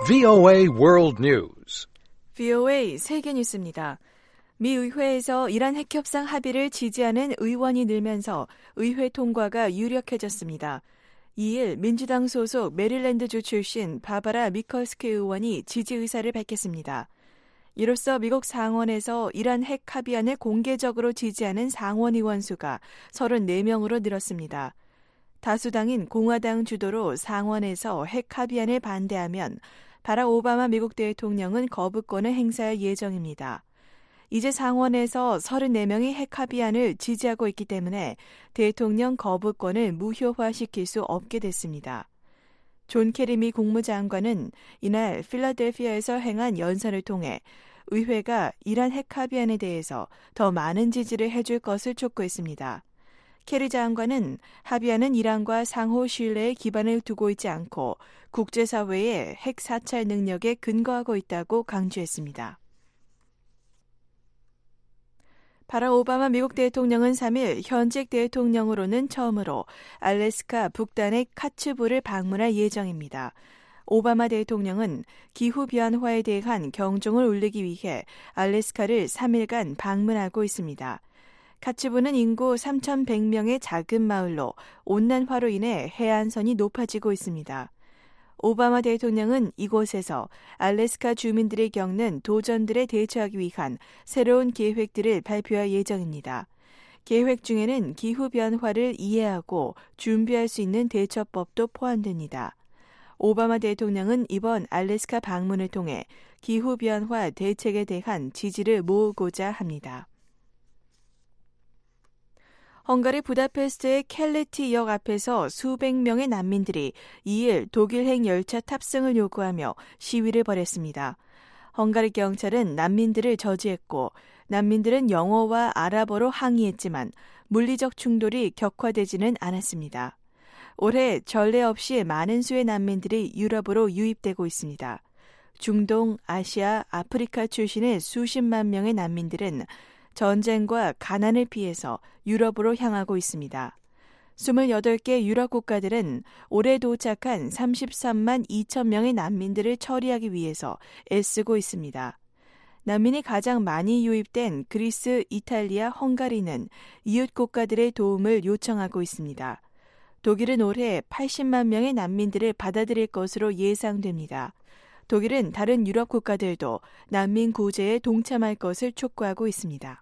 VOA World News. VOA 세계 뉴스입니다. 미 의회에서 이란 핵협상 합의를 지지하는 의원이 늘면서 의회 통과가 유력해졌습니다. 2일 민주당 소속 메릴랜드주 출신 바바라 미컬스키 의원이 지지 의사를 밝혔습니다. 이로써 미국 상원에서 이란 핵 합의안을 공개적으로 지지하는 상원 의원 수가 34명으로 늘었습니다. 다수당인 공화당 주도로 상원에서 핵 합의안을 반대하면 바락 오바마 미국 대통령은 거부권을 행사할 예정입니다. 이제 상원에서 34명이 핵 합의안을 지지하고 있기 때문에 대통령 거부권을 무효화시킬 수 없게 됐습니다. 존 케리 미 국무장관은 이날 필라델피아에서 행한 연설을 통해 의회가 이란 핵 합의안에 대해서 더 많은 지지를 해줄 것을 촉구했습니다. 케리 장관은 합의안은 이란과 상호 신뢰에 기반을 두고 있지 않고 국제사회의 핵 사찰 능력에 근거하고 있다고 강조했습니다. 바락 오바마 미국 대통령은 3일 현직 대통령으로는 처음으로 알래스카 북단의 카츠부를 방문할 예정입니다. 오바마 대통령은 기후변화에 대한 경종을 울리기 위해 알래스카를 3일간 방문하고 있습니다. 카츠부는 인구 3,100명의 작은 마을로 온난화로 인해 해안선이 높아지고 있습니다. 오바마 대통령은 이곳에서 알래스카 주민들이 겪는 도전들에 대처하기 위한 새로운 계획들을 발표할 예정입니다. 계획 중에는 기후변화를 이해하고 준비할 수 있는 대처법도 포함됩니다. 오바마 대통령은 이번 알래스카 방문을 통해 기후변화 대책에 대한 지지를 모으고자 합니다. 헝가리 부다페스트의 켈레티 역 앞에서 수백 명의 난민들이 2일 독일행 열차 탑승을 요구하며 시위를 벌였습니다. 헝가리 경찰은 난민들을 저지했고 난민들은 영어와 아랍어로 항의했지만 물리적 충돌이 격화되지는 않았습니다. 올해 전례 없이 많은 수의 난민들이 유럽으로 유입되고 있습니다. 중동, 아시아, 아프리카 출신의 수십만 명의 난민들은 전쟁과 가난을 피해서 유럽으로 향하고 있습니다. 28개 유럽 국가들은 올해 도착한 33만 2천 명의 난민들을 처리하기 위해서 애쓰고 있습니다. 난민이 가장 많이 유입된 그리스, 이탈리아, 헝가리는 이웃 국가들의 도움을 요청하고 있습니다. 독일은 올해 80만 명의 난민들을 받아들일 것으로 예상됩니다. 독일은 다른 유럽 국가들도 난민 구제에 동참할 것을 촉구하고 있습니다.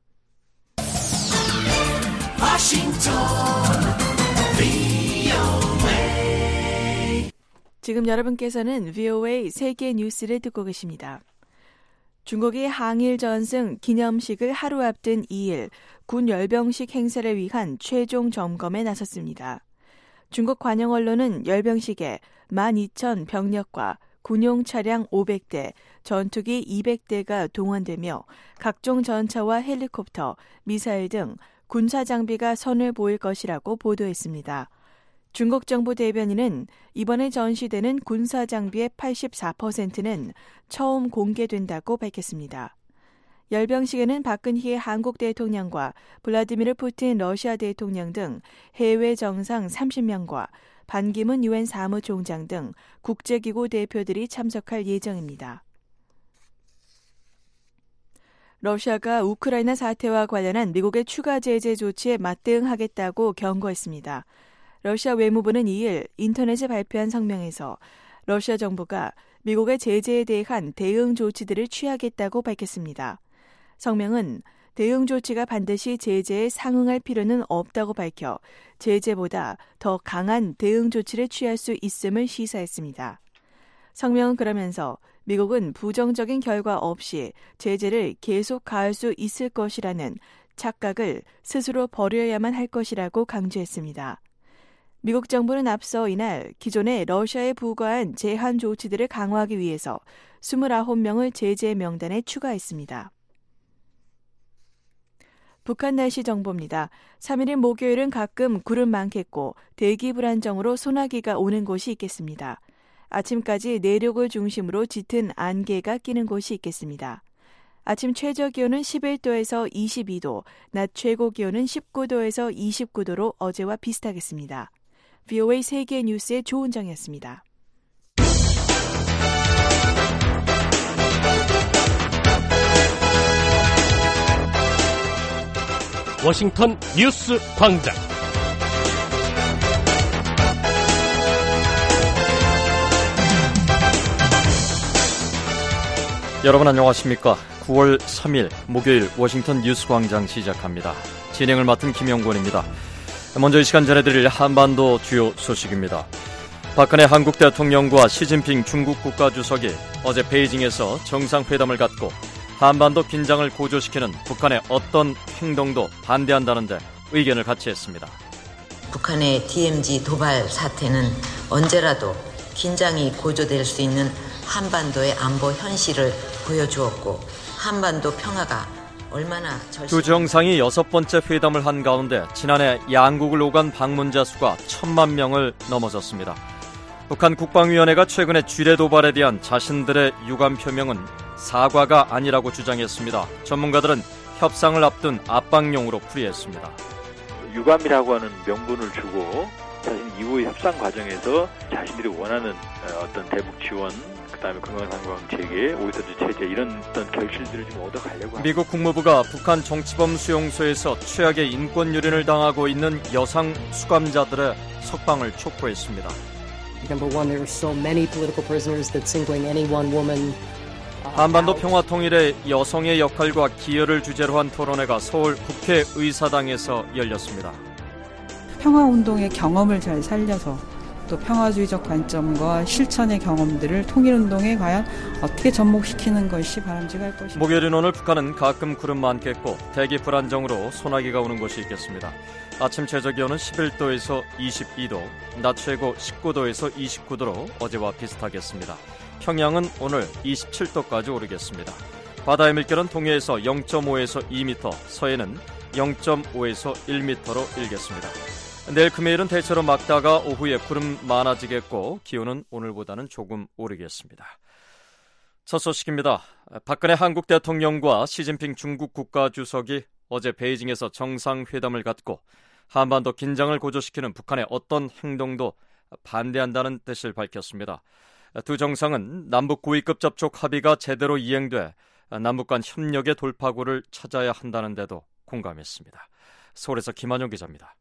지금 여러분께서는 VOA 세계 뉴스를 듣고 계십니다. 중국이 항일 전승 기념식을 하루 앞둔 2일 군 열병식 행사를 위한 최종 점검에 나섰습니다. 중국 관영 언론은 열병식에 12,000 병력과 군용 차량 500대, 전투기 200대가 동원되며 각종 전차와 헬리콥터, 미사일 등 군사 장비가 선을 보일 것이라고 보도했습니다. 중국 정부 대변인은 이번에 전시되는 군사 장비의 84%는 처음 공개된다고 밝혔습니다. 열병식에는 박근혜 한국 대통령과 블라디미르 푸틴 러시아 대통령 등 해외 정상 30명과 반기문 유엔 사무총장 등 국제기구 대표들이 참석할 예정입니다. 러시아가 우크라이나 사태와 관련한 미국의 추가 제재 조치에 맞대응하겠다고 경고했습니다. 러시아 외무부는 2일 인터넷에 발표한 성명에서 러시아 정부가 미국의 제재에 대한 대응 조치들을 취하겠다고 밝혔습니다. 성명은 대응 조치가 반드시 제재에 상응할 필요는 없다고 밝혀 제재보다 더 강한 대응 조치를 취할 수 있음을 시사했습니다. 성명은 그러면서 미국은 부정적인 결과 없이 제재를 계속 가할 수 있을 것이라는 착각을 스스로 버려야만 할 것이라고 강조했습니다. 미국 정부는 앞서 이날 기존에 러시아에 부과한 제한 조치들을 강화하기 위해서 29명을 제재 명단에 추가했습니다. 북한 날씨 정보입니다. 3일인 목요일은 가끔 구름 많겠고 대기 불안정으로 소나기가 오는 곳이 있겠습니다. 아침까지 내륙을 중심으로 짙은 안개가 끼는 곳이 있겠습니다. 아침 최저 기온은 11도에서 22도, 낮 최고 기온은 19도에서 29도로 어제와 비슷하겠습니다. VOA 세계 뉴스의 조은정이었습니다. 워싱턴 뉴스 광장. 여러분 안녕하십니까? 9월 3일 목요일 워싱턴 뉴스 광장 시작합니다. 진행을 맡은 김영권입니다. 먼저 이 시간 전해드릴 한반도 주요 소식입니다. 박근혜 한국 대통령과 시진핑 중국 국가주석이 어제 베이징에서 정상회담을 갖고 한반도 긴장을 고조시키는 북한의 어떤 행동도 반대한다는데 의견을 같이 했습니다. 북한의 DMZ 도발 사태는 언제라도 긴장이 고조될 수 있는 한반도의 안보 현실을 보여주었고 한반도 평화가 얼마나 두 정상이 6번째 회담을 한 가운데 지난해 양국을 오간 방문자 수가 1,000만 명을 넘어섰습니다. 북한 국방위원회가 최근에 쥐레 도발에 대한 자신들의 유감 표명은 사과가 아니라고 주장했습니다. 전문가들은 협상을 앞둔 압박용으로 풀이했습니다. 유감이라고 하는 명분을 주고 사실 이후의 협상 과정에서 자신들이 원하는 어떤 대북 지원, 그다음에 금강산강 체계, 오이서주 체제 이런 어떤 결실들을 좀 얻어가려고 합니다. 미국 국무부가 북한 정치범 수용소에서 최악의 인권 유린을 당하고 있는 여성 수감자들의 석방을 촉구했습니다. Number one, there are so many political prisoners that singling any one woman. 한반도 평화 통일의 여성의 역할과 기여를 주제로 한 토론회가 서울 국회의사당에서 열렸습니다. 평화운동의 경험을 잘 살려서 또 평화주의적 관점과 실천의 경험들을 통일운동에 과연 어떻게 접목시키는 것이 바람직할 것입니다. 목요일인 오늘 북한은 가끔 구름 많겠고 대기 불안정으로 소나기가 오는 곳이 있겠습니다. 아침 최저기온은 11도에서 22도, 낮 최고 19도에서 29도로 어제와 비슷하겠습니다. 평양은 오늘 27도까지 오르겠습니다. 바다의 물결은 동해에서 0.5에서 2m, 서해는 0.5에서 1m로 일겠습니다. 내일 금요일은 대체로 맑다가 오후에 구름 많아지겠고 기온은 오늘보다는 조금 오르겠습니다. 첫 소식입니다. 박근혜 한국 대통령과 시진핑 중국 국가주석이 어제 베이징에서 정상회담을 갖고 한반도 긴장을 고조시키는 북한의 어떤 행동도 반대한다는 뜻을 밝혔습니다. 두 정상은 남북 고위급 접촉 합의가 제대로 이행돼 남북 간 협력의 돌파구를 찾아야 한다는 데도 공감했습니다. 서울에서 김한용 기자입니다.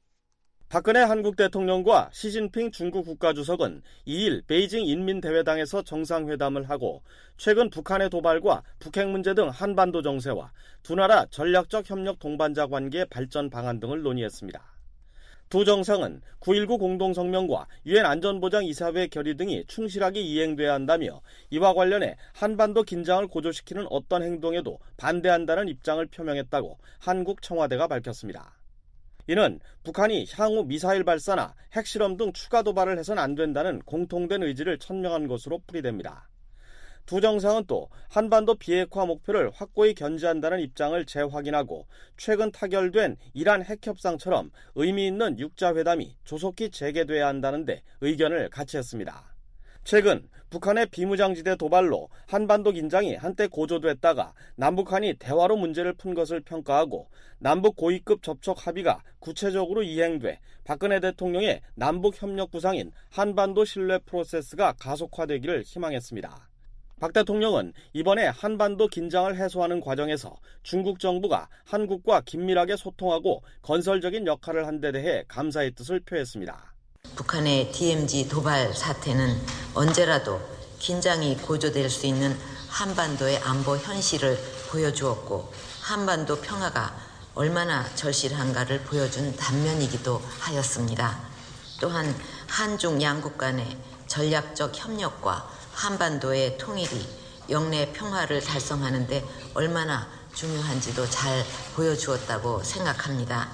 박근혜 한국 대통령과 시진핑 중국 국가주석은 2일 베이징 인민대회당에서 정상회담을 하고 최근 북한의 도발과 북핵 문제 등 한반도 정세와 두 나라 전략적 협력 동반자 관계 발전 방안 등을 논의했습니다. 두 정상은 9.19 공동성명과 유엔 안전보장이사회 결의 등이 충실하게 이행돼야 한다며 이와 관련해 한반도 긴장을 고조시키는 어떤 행동에도 반대한다는 입장을 표명했다고 한국 청와대가 밝혔습니다. 이는 북한이 향후 미사일 발사나 핵실험 등 추가 도발을 해서는 안 된다는 공통된 의지를 천명한 것으로 풀이됩니다. 두 정상은 또 한반도 비핵화 목표를 확고히 견지한다는 입장을 재확인하고 최근 타결된 이란 핵협상처럼 의미 있는 육자회담이 조속히 재개돼야 한다는데 의견을 같이 했습니다. 최근 북한의 비무장지대 도발로 한반도 긴장이 한때 고조됐다가 남북한이 대화로 문제를 푼 것을 평가하고 남북 고위급 접촉 합의가 구체적으로 이행돼 박근혜 대통령의 남북 협력 구상인 한반도 신뢰 프로세스가 가속화되기를 희망했습니다. 박 대통령은 이번에 한반도 긴장을 해소하는 과정에서 중국 정부가 한국과 긴밀하게 소통하고 건설적인 역할을 한 데 대해 감사의 뜻을 표했습니다. 북한의 DMZ 도발 사태는 언제라도 긴장이 고조될 수 있는 한반도의 안보 현실을 보여주었고 한반도 평화가 얼마나 절실한가를 보여준 단면이기도 하였습니다. 또한 한중 양국 간의 전략적 협력과 한반도의 통일이 영내 평화를 달성하는 데 얼마나 중요한지도 잘 보여주었다고 생각합니다.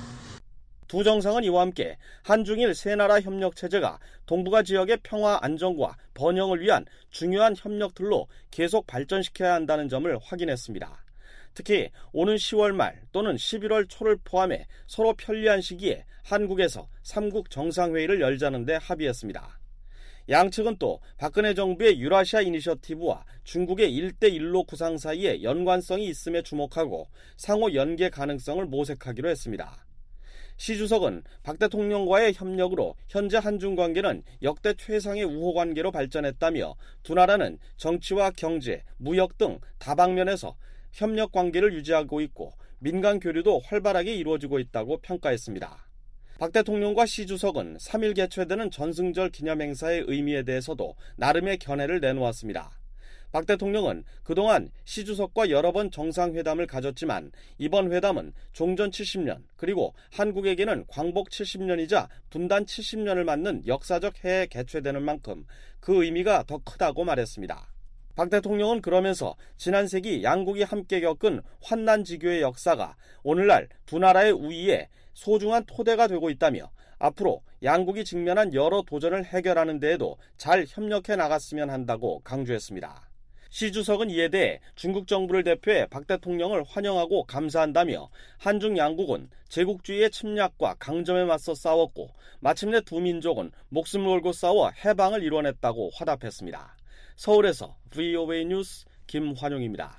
두 정상은 이와 함께 한중일 세 나라 협력 체제가 동북아 지역의 평화 안정과 번영을 위한 중요한 협력틀로 계속 발전시켜야 한다는 점을 확인했습니다. 특히 오는 10월 말 또는 11월 초를 포함해 서로 편리한 시기에 한국에서 3국 정상회의를 열자는 데 합의했습니다. 양측은 또 박근혜 정부의 유라시아 이니셔티브와 중국의 1대1로 구상 사이에 연관성이 있음에 주목하고 상호 연계 가능성을 모색하기로 했습니다. 시 주석은 박 대통령과의 협력으로 현재 한중 관계는 역대 최상의 우호 관계로 발전했다며 두 나라는 정치와 경제, 무역 등 다방면에서 협력 관계를 유지하고 있고 민간 교류도 활발하게 이루어지고 있다고 평가했습니다. 박 대통령과 시 주석은 3일 개최되는 전승절 기념행사의 의미에 대해서도 나름의 견해를 내놓았습니다. 박 대통령은 그동안 시 주석과 여러 번 정상회담을 가졌지만 이번 회담은 종전 70년 그리고 한국에게는 광복 70년이자 분단 70년을 맞는 역사적 해에 개최되는 만큼 그 의미가 더 크다고 말했습니다. 박 대통령은 그러면서 지난 세기 양국이 함께 겪은 환난지교의 역사가 오늘날 두 나라의 우위에 소중한 토대가 되고 있다며 앞으로 양국이 직면한 여러 도전을 해결하는 데에도 잘 협력해 나갔으면 한다고 강조했습니다. 시 주석은 이에 대해 중국 정부를 대표해 박 대통령을 환영하고 감사한다며 한중 양국은 제국주의의 침략과 강점에 맞서 싸웠고 마침내 두 민족은 목숨을 걸고 싸워 해방을 이뤄냈다고 화답했습니다. 서울에서 VOA 뉴스 김환용입니다.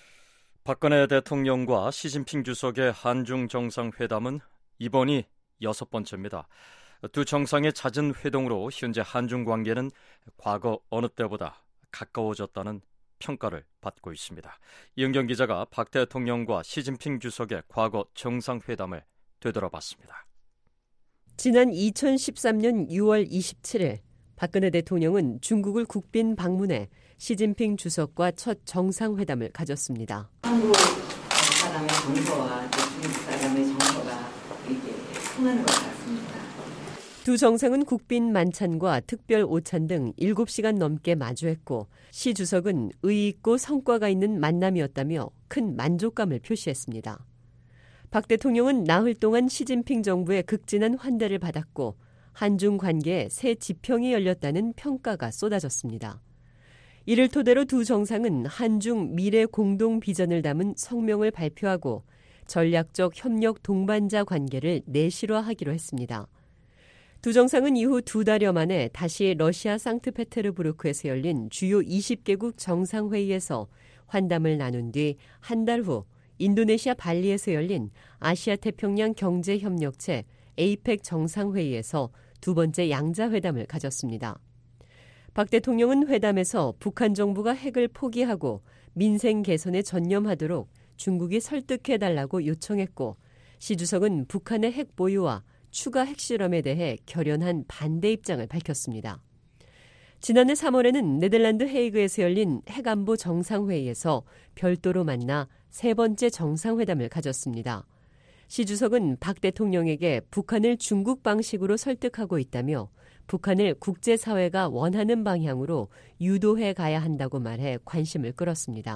박근혜 대통령과 시진핑 주석의 한중 정상회담은 이번이 6번째입니다. 두 정상의 잦은 회동으로 현재 한중 관계는 과거 어느 때보다 가까워졌다는 평가를 받고 있습니다. 이은경 기자가 박 대통령과 시진핑 주석의 과거 정상회담을 되돌아봤습니다. 지난 2013년 6월 27일 박근혜 대통령은 중국을 국빈 방문해 시진핑 주석과 첫 정상회담을 가졌습니다. 한국 사람의 정서와 중국 사람의 정서가 이렇게 통하는 것 같습니다. 두 정상은 국빈 만찬과 특별 오찬 등 7시간 넘게 마주했고 시 주석은 의의 있고 성과가 있는 만남이었다며 큰 만족감을 표시했습니다. 박 대통령은 나흘 동안 시진핑 정부의 극진한 환대를 받았고 한중 관계에 새 지평이 열렸다는 평가가 쏟아졌습니다. 이를 토대로 두 정상은 한중 미래 공동 비전을 담은 성명을 발표하고 전략적 협력 동반자 관계를 내실화하기로 했습니다. 두 정상은 이후 2달여 만에 다시 러시아 상트페테르부르크에서 열린 주요 20개국 정상회의에서 환담을 나눈 뒤 한 달 후 인도네시아 발리에서 열린 아시아태평양 경제협력체 에이펙 정상회의에서 두 번째 양자회담을 가졌습니다. 박 대통령은 회담에서 북한 정부가 핵을 포기하고 민생 개선에 전념하도록 중국이 설득해달라고 요청했고 시 주석은 북한의 핵 보유와 추가 핵실험에 대해 결연한 반대 입장을 밝혔습니다. 지난해 3월에는 네덜란드 헤이그에서 열린 핵안보 정상회의에서 별도로 만나 세 번째 정상회담을 가졌습니다. 시 주석은 박 대통령에게 북한을 중국 방식으로 설득하고 있다며 북한을 국제사회가 원하는 방향으로 유도해 가야 한다고 말해 관심을 끌었습니다.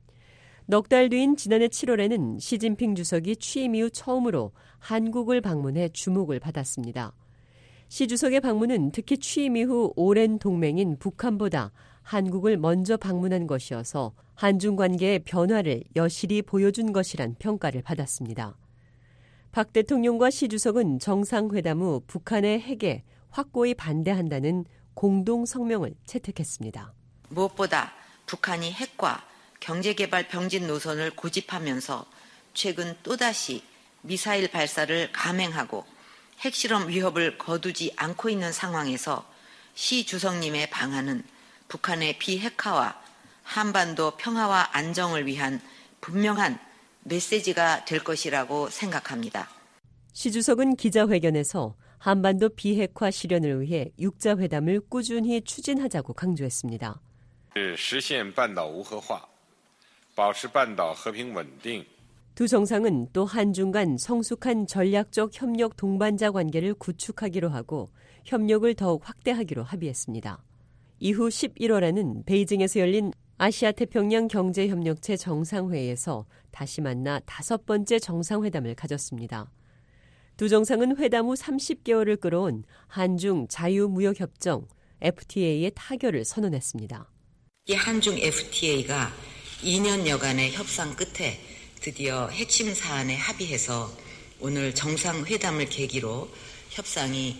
넉 달 뒤인 지난해 7월에는 시진핑 주석이 취임 이후 처음으로 한국을 방문해 주목을 받았습니다. 시 주석의 방문은 특히 취임 이후 오랜 동맹인 북한보다 한국을 먼저 방문한 것이어서 한중 관계의 변화를 여실히 보여준 것이란 평가를 받았습니다. 박 대통령과 시 주석은 정상회담 후 북한의 핵에 확고히 반대한다는 공동 성명을 채택했습니다. 무엇보다 북한이 핵과 경제개발 병진 노선을 고집하면서 최근 또다시 미사일 발사를 감행하고 핵실험 위협을 거두지 않고 있는 상황에서 시 주석님의 방안은 북한의 비핵화와 한반도 평화와 안정을 위한 분명한 메시지가 될 것이라고 생각합니다. 시 주석은 기자회견에서 한반도 비핵화 실현을 위해 육자회담을 꾸준히 추진하자고 강조했습니다. 实现半岛无核化, 保持半岛和平稳定. 두 정상은 또 한중 간 성숙한 전략적 협력 동반자 관계를 구축하기로 하고 협력을 더욱 확대하기로 합의했습니다. 이후 11월에는 베이징에서 열린 아시아태평양 경제협력체 정상회의에서 다시 만나 5번째 정상회담을 가졌습니다. 두 정상은 회담 후 30개월을 끌어온 한중 자유무역협정 FTA의 타결을 선언했습니다. 이 한중 FTA가 2년여간의 협상 끝에 드디어 핵심 사안에 합의해서 오늘 정상회담을 계기로 협상이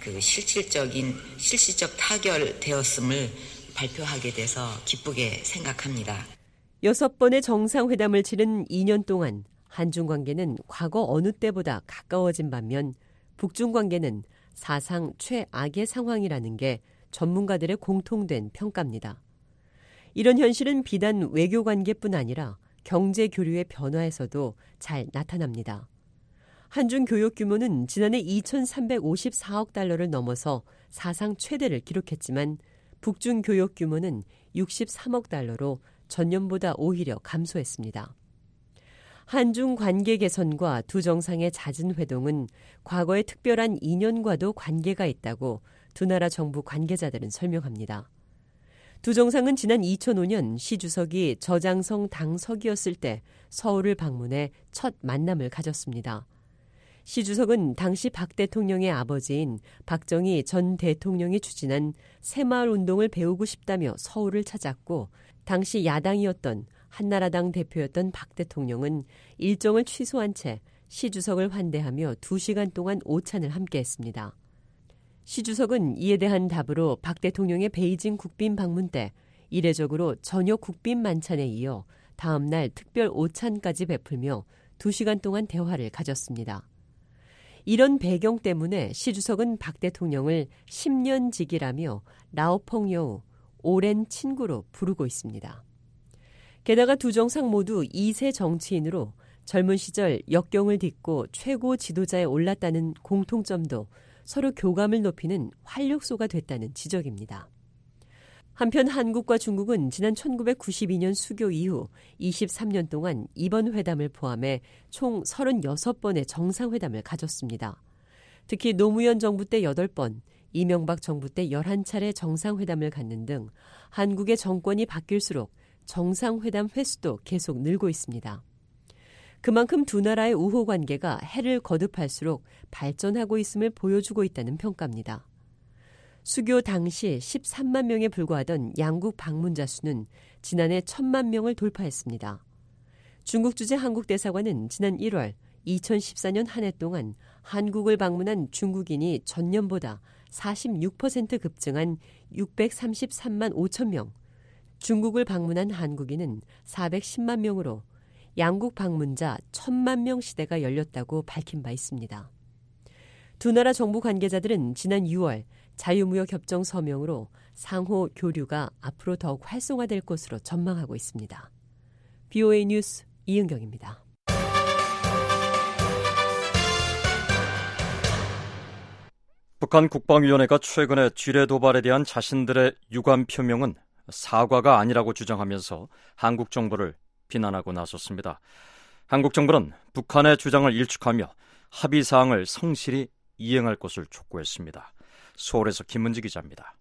실질적 타결되었음을 발표하게 돼서 기쁘게 생각합니다. 6번의 정상회담을 치른 2년 동안 한중 관계는 과거 어느 때보다 가까워진 반면 북중 관계는 사상 최악의 상황이라는 게 전문가들의 공통된 평가입니다. 이런 현실은 비단 외교 관계뿐 아니라 경제 교류의 변화에서도 잘 나타납니다. 한중 교역 규모는 지난해 2,354억 달러를 넘어서 사상 최대를 기록했지만 북중 교역 규모는 63억 달러로 전년보다 오히려 감소했습니다. 한중 관계 개선과 두 정상의 잦은 회동은 과거의 특별한 인연과도 관계가 있다고 두 나라 정부 관계자들은 설명합니다. 두 정상은 지난 2005년 시 주석이 저장성 당석이었을 때 서울을 방문해 첫 만남을 가졌습니다. 시 주석은 당시 박 대통령의 아버지인 박정희 전 대통령이 추진한 새마을 운동을 배우고 싶다며 서울을 찾았고 당시 야당이었던 한나라당 대표였던 박 대통령은 일정을 취소한 채 시 주석을 환대하며 2시간 동안 오찬을 함께했습니다. 시 주석은 이에 대한 답으로 박 대통령의 베이징 국빈 방문 때 이례적으로 저녁 국빈 만찬에 이어 다음 날 특별 오찬까지 베풀며 2시간 동안 대화를 가졌습니다. 이런 배경 때문에 시 주석은 박 대통령을 10년 지기라며 라오펑여우, 오랜 친구로 부르고 있습니다. 게다가 두 정상 모두 2세 정치인으로 젊은 시절 역경을 딛고 최고 지도자에 올랐다는 공통점도 서로 교감을 높이는 활력소가 됐다는 지적입니다. 한편 한국과 중국은 지난 1992년 수교 이후 23년 동안 이번 회담을 포함해 총 36번의 정상회담을 가졌습니다. 특히 노무현 정부 때 8번, 이명박 정부 때 11차례 정상회담을 갖는 등 한국의 정권이 바뀔수록 정상회담 횟수도 계속 늘고 있습니다. 그만큼 두 나라의 우호 관계가 해를 거듭할수록 발전하고 있음을 보여주고 있다는 평가입니다. 수교 당시 13만 명에 불과하던 양국 방문자 수는 지난해 1,000만 명을 돌파했습니다. 중국 주재 한국 대사관은 지난 1월 2014년 한 해 동안 한국을 방문한 중국인이 전년보다 46% 급증한 633만 5천 명, 중국을 방문한 한국인은 410만 명으로 양국 방문자 1,000만 명 시대가 열렸다고 밝힌 바 있습니다. 두 나라 정부 관계자들은 지난 6월 자유무역 협정 서명으로 상호 교류가 앞으로 더욱 활성화될 것으로 전망하고 있습니다. BOA 뉴스 이은경입니다. 북한 국방위원회가 최근에 지뢰 도발에 대한 자신들의 유감 표명은 사과가 아니라고 주장하면서 한국 정부를 비난하고 나섰습니다. 한국 정부는 북한의 주장을 일축하며 합의사항을 성실히 이행할 것을 촉구했습니다. 서울에서 김은지 기자입니다.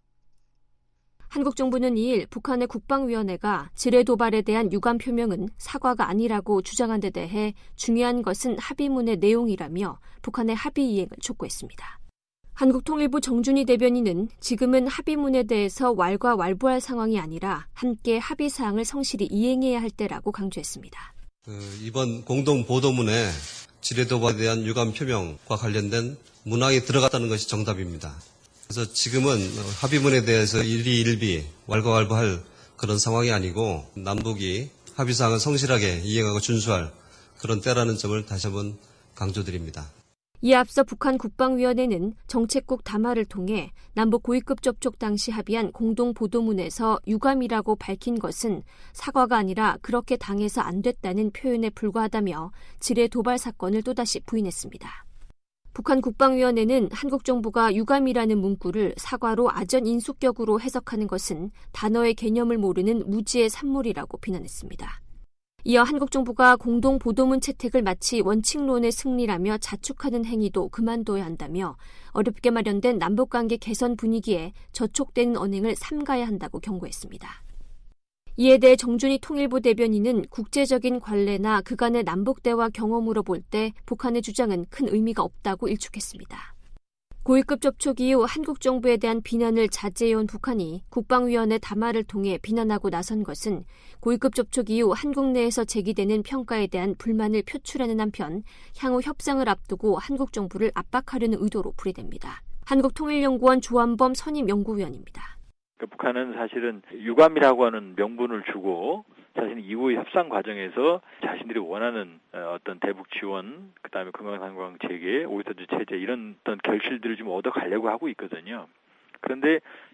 한국 정부는 2일 북한의 국방위원회가 지뢰 도발에 대한 유감 표명은 사과가 아니라고 주장한 데 대해 중요한 것은 합의문의 내용이라며 북한의 합의 이행을 촉구했습니다. 한국통일부 정준희 대변인은 지금은 합의문에 대해서 왈가왈부할 상황이 아니라 함께 합의사항을 성실히 이행해야 할 때라고 강조했습니다. 이번 공동보도문에 지뢰 도발에 대한 유감 표명과 관련된 문항이 들어갔다는 것이 정답입니다. 그래서 지금은 합의문에 대해서 일희일비 왈가왈부할 그런 상황이 아니고 남북이 합의사항을 성실하게 이행하고 준수할 그런 때라는 점을 다시 한번 강조드립니다. 이에 앞서 북한 국방위원회는 정책국 담화를 통해 남북 고위급 접촉 당시 합의한 공동보도문에서 유감이라고 밝힌 것은 사과가 아니라 그렇게 당해서 안 됐다는 표현에 불과하다며 지뢰 도발 사건을 또다시 부인했습니다. 북한 국방위원회는 한국 정부가 유감이라는 문구를 사과로 아전 인수격으로 해석하는 것은 단어의 개념을 모르는 무지의 산물이라고 비난했습니다. 이어 한국 정부가 공동보도문 채택을 마치 원칙론의 승리라며 자축하는 행위도 그만둬야 한다며 어렵게 마련된 남북관계 개선 분위기에 저촉되는 언행을 삼가야 한다고 경고했습니다. 이에 대해 정준희 통일부 대변인은 국제적인 관례나 그간의 남북대화 경험으로 볼 때 북한의 주장은 큰 의미가 없다고 일축했습니다. 고위급 접촉 이후 한국 정부에 대한 비난을 자제해온 북한이 국방위원회 담화를 통해 비난하고 나선 것은 고위급 접촉 이후 한국 내에서 제기되는 평가에 대한 불만을 표출하는 한편 향후 협상을 앞두고 한국 정부를 압박하려는 의도로 풀이됩니다. 한국통일연구원 조한범 선임연구위원입니다. 북한은 사실은 유감이라고 하는 명분을 주고 자신 이후의 협상 과정에서 자신들이 원하는 어떤 대북 지원, 그다음에 건강상관 체계, 오이스터즈 체제 이런 어떤 결실들을 좀 얻어가려고 하고 있거든요. 그런데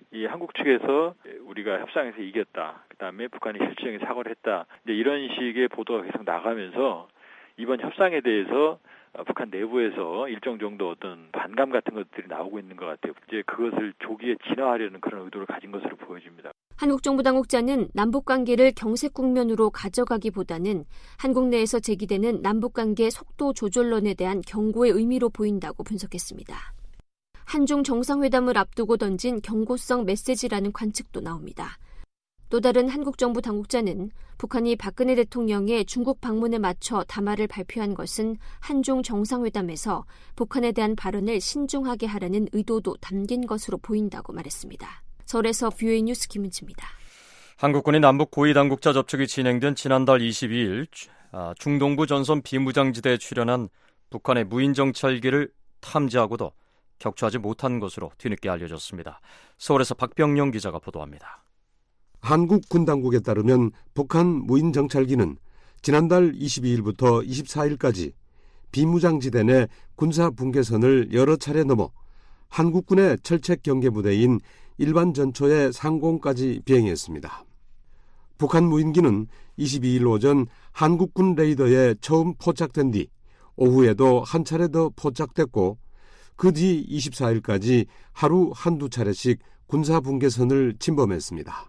이 한국 측에서 우리가 협상에서 이겼다. 그다음에 북한이 실질적인 사과를 했다. 이제 이런 식의 보도가 계속 나가면서 이번 협상에 대해서 북한 내부에서 일정 정도 어떤 반감 같은 것들이 나오고 있는 것 같아요. 이제 그것을 조기에 진화하려는 그런 의도를 가진 것으로 보여집니다. 한국 정부 당국자는 남북 관계를 경색 국면으로 가져가기보다는 한국 내에서 제기되는 남북 관계 속도 조절론에 대한 경고의 의미로 보인다고 분석했습니다. 한중 정상회담을 앞두고 던진 경고성 메시지라는 관측도 나옵니다. 또 다른 한국 정부 당국자는 북한이 박근혜 대통령의 중국 방문에 맞춰 담화를 발표한 것은 한중 정상회담에서 북한에 대한 발언을 신중하게 하라는 의도도 담긴 것으로 보인다고 말했습니다. 서울에서 VOA 뉴스 김은지입니다. 한국군이 남북 고위 당국자 접촉이 진행된 지난달 22일 중동부 전선 비무장지대에 출현한 북한의 무인 정찰기를 탐지하고도 격추하지 못한 것으로 뒤늦게 알려졌습니다. 서울에서 박병영 기자가 보도합니다. 한국 군 당국에 따르면 북한 무인 정찰기는 지난달 22일부터 24일까지 비무장지대 내 군사 분계선을 여러 차례 넘어 한국군의 철책 경계부대인 일반 전초의 상공까지 비행했습니다. 북한 무인기는 22일 오전 한국군 레이더에 처음 포착된 뒤 오후에도 한 차례 더 포착됐고 그 뒤 24일까지 하루 한두 차례씩 군사 분계선을 침범했습니다.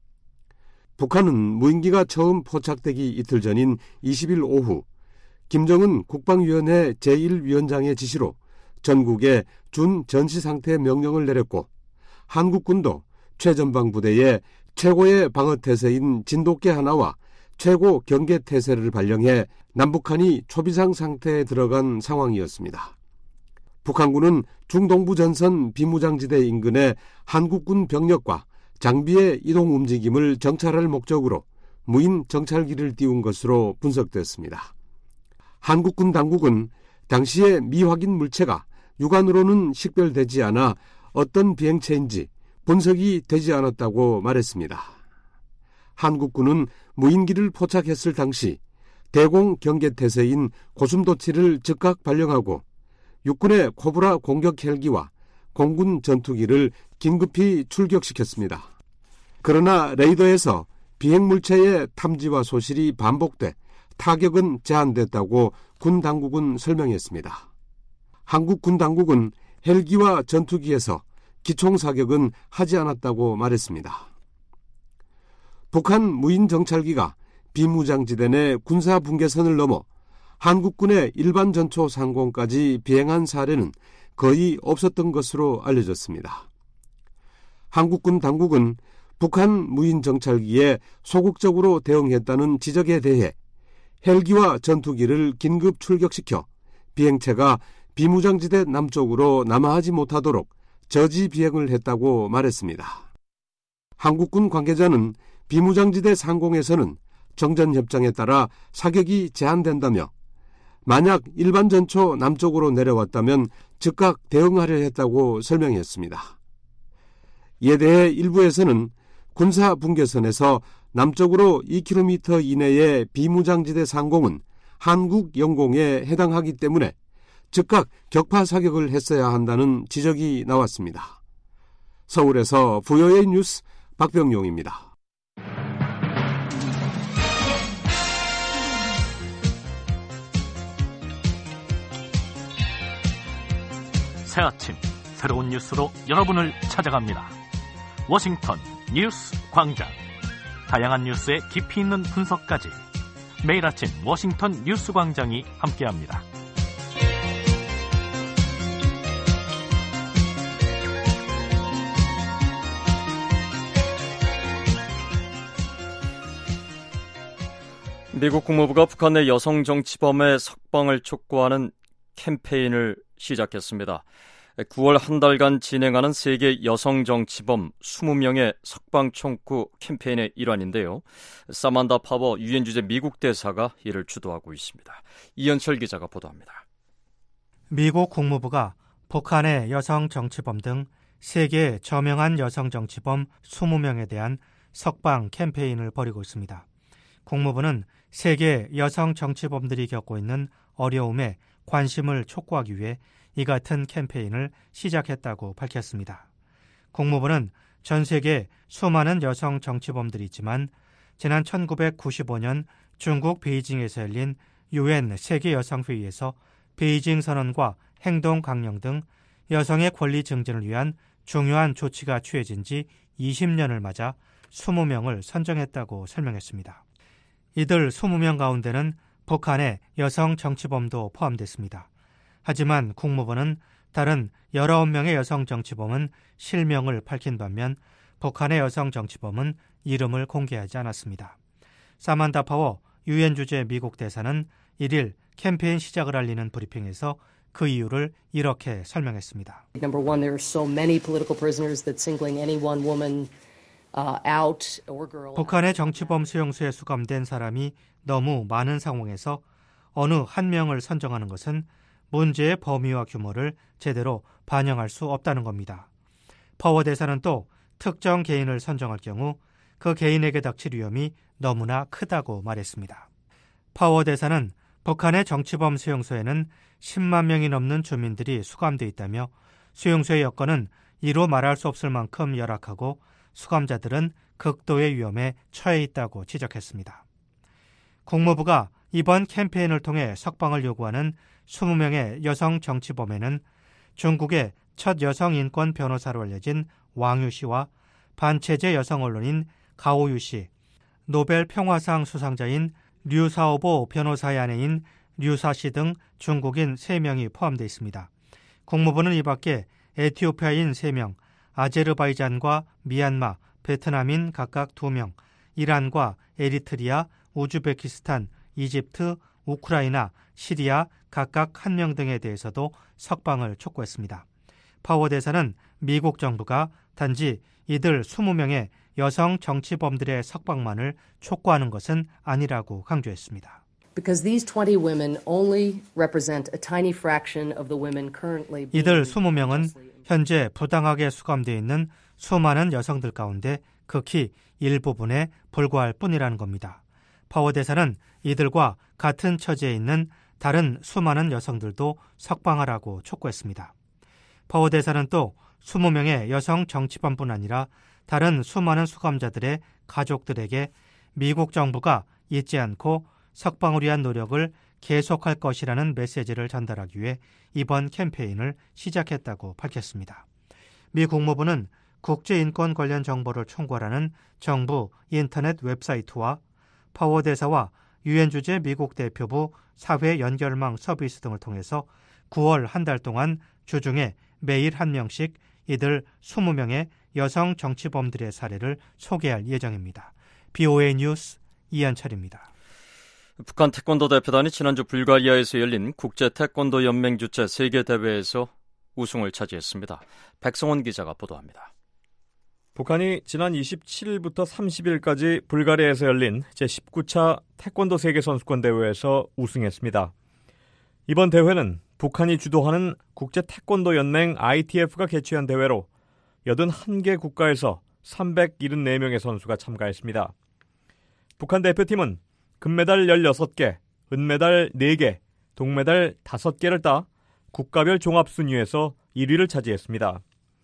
북한은 무인기가 처음 포착되기 이틀 전인 20일 오후 김정은 국방위원회 제1위원장의 지시로 전국에 준전시상태 명령을 내렸고 한국군도 최전방부대에 최고의 방어태세인 진돗개 하나와 최고 경계태세를 발령해 남북한이 초비상 상태에 들어간 상황이었습니다. 북한군은 중동부 전선 비무장지대 인근의 한국군 병력과 장비의 이동 움직임을 정찰할 목적으로 무인 정찰기를 띄운 것으로 분석됐습니다. 한국군 당국은 당시의 미확인 물체가 육안으로는 식별되지 않아 어떤 비행체인지 분석이 되지 않았다고 말했습니다. 한국군은 무인기를 포착했을 당시 대공 경계태세인 고슴도치를 즉각 발령하고 육군의 코브라 공격 헬기와 공군 전투기를 긴급히 출격시켰습니다. 그러나 레이더에서 비행물체의 탐지와 소실이 반복돼 타격은 제한됐다고 군 당국은 설명했습니다. 한국 군 당국은 헬기와 전투기에서 기총사격은 하지 않았다고 말했습니다. 북한 무인 정찰기가 비무장지대 내 군사 분계선을 넘어 한국군의 일반 전초 상공까지 비행한 사례는 거의 없었던 것으로 알려졌습니다. 한국군 당국은 북한 무인 정찰기에 소극적으로 대응했다는 지적에 대해 헬기와 전투기를 긴급 출격시켜 비행체가 비무장지대 남쪽으로 남하하지 못하도록 저지 비행을 했다고 말했습니다. 한국군 관계자는 비무장지대 상공에서는 정전협정에 따라 사격이 제한된다며 만약 일반 전초 남쪽으로 내려왔다면 즉각 대응하려 했다고 설명했습니다. 이에 대해 일부에서는 군사 분계선에서 남쪽으로 2km 이내의 비무장지대 상공은 한국 영공에 해당하기 때문에 즉각 격파 사격을 했어야 한다는 지적이 나왔습니다. 서울에서 VOA 뉴스 박병용입니다. 새 아침 새로운 뉴스로 여러분을 찾아갑니다. 워싱턴 뉴스 광장. 다양한 뉴스의 깊이 있는 분석까지 매일 아침 워싱턴 뉴스 광장이 함께합니다. 미국 국무부가 북한 내 여성 정치범의 석방을 촉구하는 캠페인을 시작했습니다. 9월 한 달간 진행하는 세계 여성 정치범 20명의 석방 촉구 캠페인의 일환인데요. 사만다 파워 유엔 주재 미국 대사가 이를 주도하고 있습니다. 이현철 기자가 보도합니다. 미국 국무부가 북한의 여성 정치범 등 세계 저명한 여성 정치범 20명에 대한 석방 캠페인을 벌이고 있습니다. 국무부는 세계 여성 정치범들이 겪고 있는 어려움에 관심을 촉구하기 위해 이 같은 캠페인을 시작했다고 밝혔습니다. 국무부는 전 세계에 수많은 여성 정치범들이 있지만 지난 1995년 중국 베이징에서 열린 UN 세계 여성회의에서 베이징 선언과 행동 강령 등 여성의 권리 증진을 위한 중요한 조치가 취해진 지 20년을 맞아 20명을 선정했다고 설명했습니다. 이들 20명 가운데는 북한의 여성 정치범도 포함됐습니다. 하지만 국무부는 다른 19명의 여성 정치범은 실명을 밝힌 반면 북한의 여성 정치범은 이름을 공개하지 않았습니다. 사만다 파워 유엔 주재 미국 대사는 1일 캠페인 시작을 알리는 브리핑에서 그 이유를 이렇게 설명했습니다. Number one, there are so many political prisoners that singling any one woman out or girl. 북한의 정치범 수용소에 수감된 사람이 너무 많은 상황에서 어느 한 명을 선정하는 것은 문제의 범위와 규모를 제대로 반영할 수 없다는 겁니다. 파워 대사는 또 특정 개인을 선정할 경우 그 개인에게 닥칠 위험이 너무나 크다고 말했습니다. 파워 대사는 북한의 정치범 수용소에는 10만 명이 넘는 주민들이 수감돼 있다며 수용소의 여건은 이루 말할 수 없을 만큼 열악하고 수감자들은 극도의 위험에 처해 있다고 지적했습니다. 국무부가 이번 캠페인을 통해 석방을 요구하는 20명의 여성 정치범에는 중국의 첫 여성 인권 변호사로 알려진 왕유 씨와 반체제 여성 언론인 가오유 씨, 노벨 평화상 수상자인 류사오보 변호사의 아내인 류사 씨 등 중국인 3명이 포함되어 있습니다. 국무부는 이 밖에 에티오피아인 3명, 아제르바이잔과 미얀마, 베트남인 각각 2명, 이란과 에리트리아, 우즈베키스탄, 이집트, 우크라이나, 시리아 각각 1명 등에 대해서도 석방을 촉구했습니다. 파워 대사는 미국 정부가 단지 이들 20명의 여성 정치범들의 석방만을 촉구하는 것은 아니라고 강조했습니다. Because these 20 women only represent a tiny fraction of the women currently. 이들 20명은 현재 부당하게 수감되어 있는 수많은 여성들 가운데 극히 일부분에 불과할 뿐이라는 겁니다. 파워 대사는 이들과 같은 처지에 있는 다른 수많은 여성들도 석방하라고 촉구했습니다. 파워 대사는 또 20명의 여성 정치범뿐 아니라 다른 수많은 수감자들의 가족들에게 미국 정부가 잊지 않고 석방을 위한 노력을 계속할 것이라는 메시지를 전달하기 위해 이번 캠페인을 시작했다고 밝혔습니다. 미 국무부는 국제인권 관련 정보를 총괄하는 정부 인터넷 웹사이트와 파워 대사와 유엔 주재 미국 대표부 사회 연결망 서비스 등을 통해서 9월 한 달 동안 주중에 매일 한 명씩 이들 20명의 여성 정치범들의 사례를 소개할 예정입니다. BOA 뉴스 이한철입니다. 북한 태권도 대표단이 지난주 불가리아에서 열린 국제 태권도 연맹 주최 세계대회에서 우승을 차지했습니다. 백성원 기자가 보도합니다. 북한이 지난 27일부터 30일까지 불가리아에서 열린 제19차 태권도 세계선수권 대회에서 우승했습니다. 이번 대회는 북한이 주도하는 국제 태권도 연맹 ITF가 개최한 대회로 81개 국가에서 374명의 선수가 참가했습니다. 북한 대표팀은 금메달 16개, 은메달 4개, 동메달 5개를 따 국가별 종합순위에서 1위를 차지했습니다.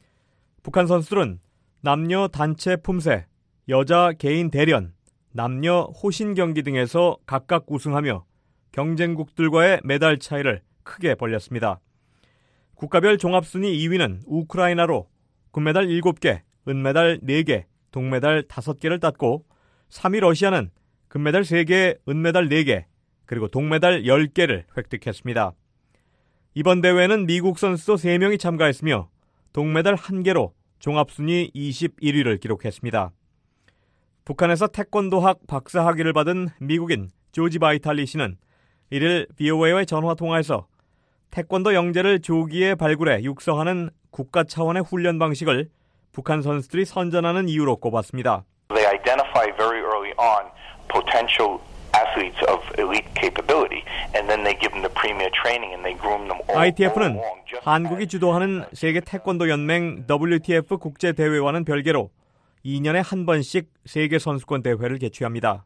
북한 선수들은 남녀 단체 품새, 여자 개인 대련, 남녀 호신 경기 등에서 각각 우승하며 경쟁국들과의 메달 차이를 크게 벌렸습니다. 국가별 종합순위 2위는 우크라이나로 금메달 7개, 은메달 4개, 동메달 5개를 땄고 3위 러시아는 금메달 3개, 은메달 4개, 그리고 동메달 10개를 획득했습니다. 이번 대회는 미국 선수도 3명이 참가했으며 동메달 1개로 종합순위 21위를 기록했습니다. 북한에서 태권도학 박사학위를 받은 미국인 조지 바이탈리 씨는 1일 VOA와의 전화통화에서 태권도 영재를 조기에 발굴해 육성하는 국가 차원의 훈련 방식을 북한 선수들이 선전하는 이유로 꼽았습니다. They identify very early on potential athletes of elite capability, and then they give them the premier training and they groom them all. ITF는 한국이 주도하는 세계 태권도 연맹 WTF 국제 대회와는 별개로 2년에 한 번씩 세계 선수권 대회를 개최합니다.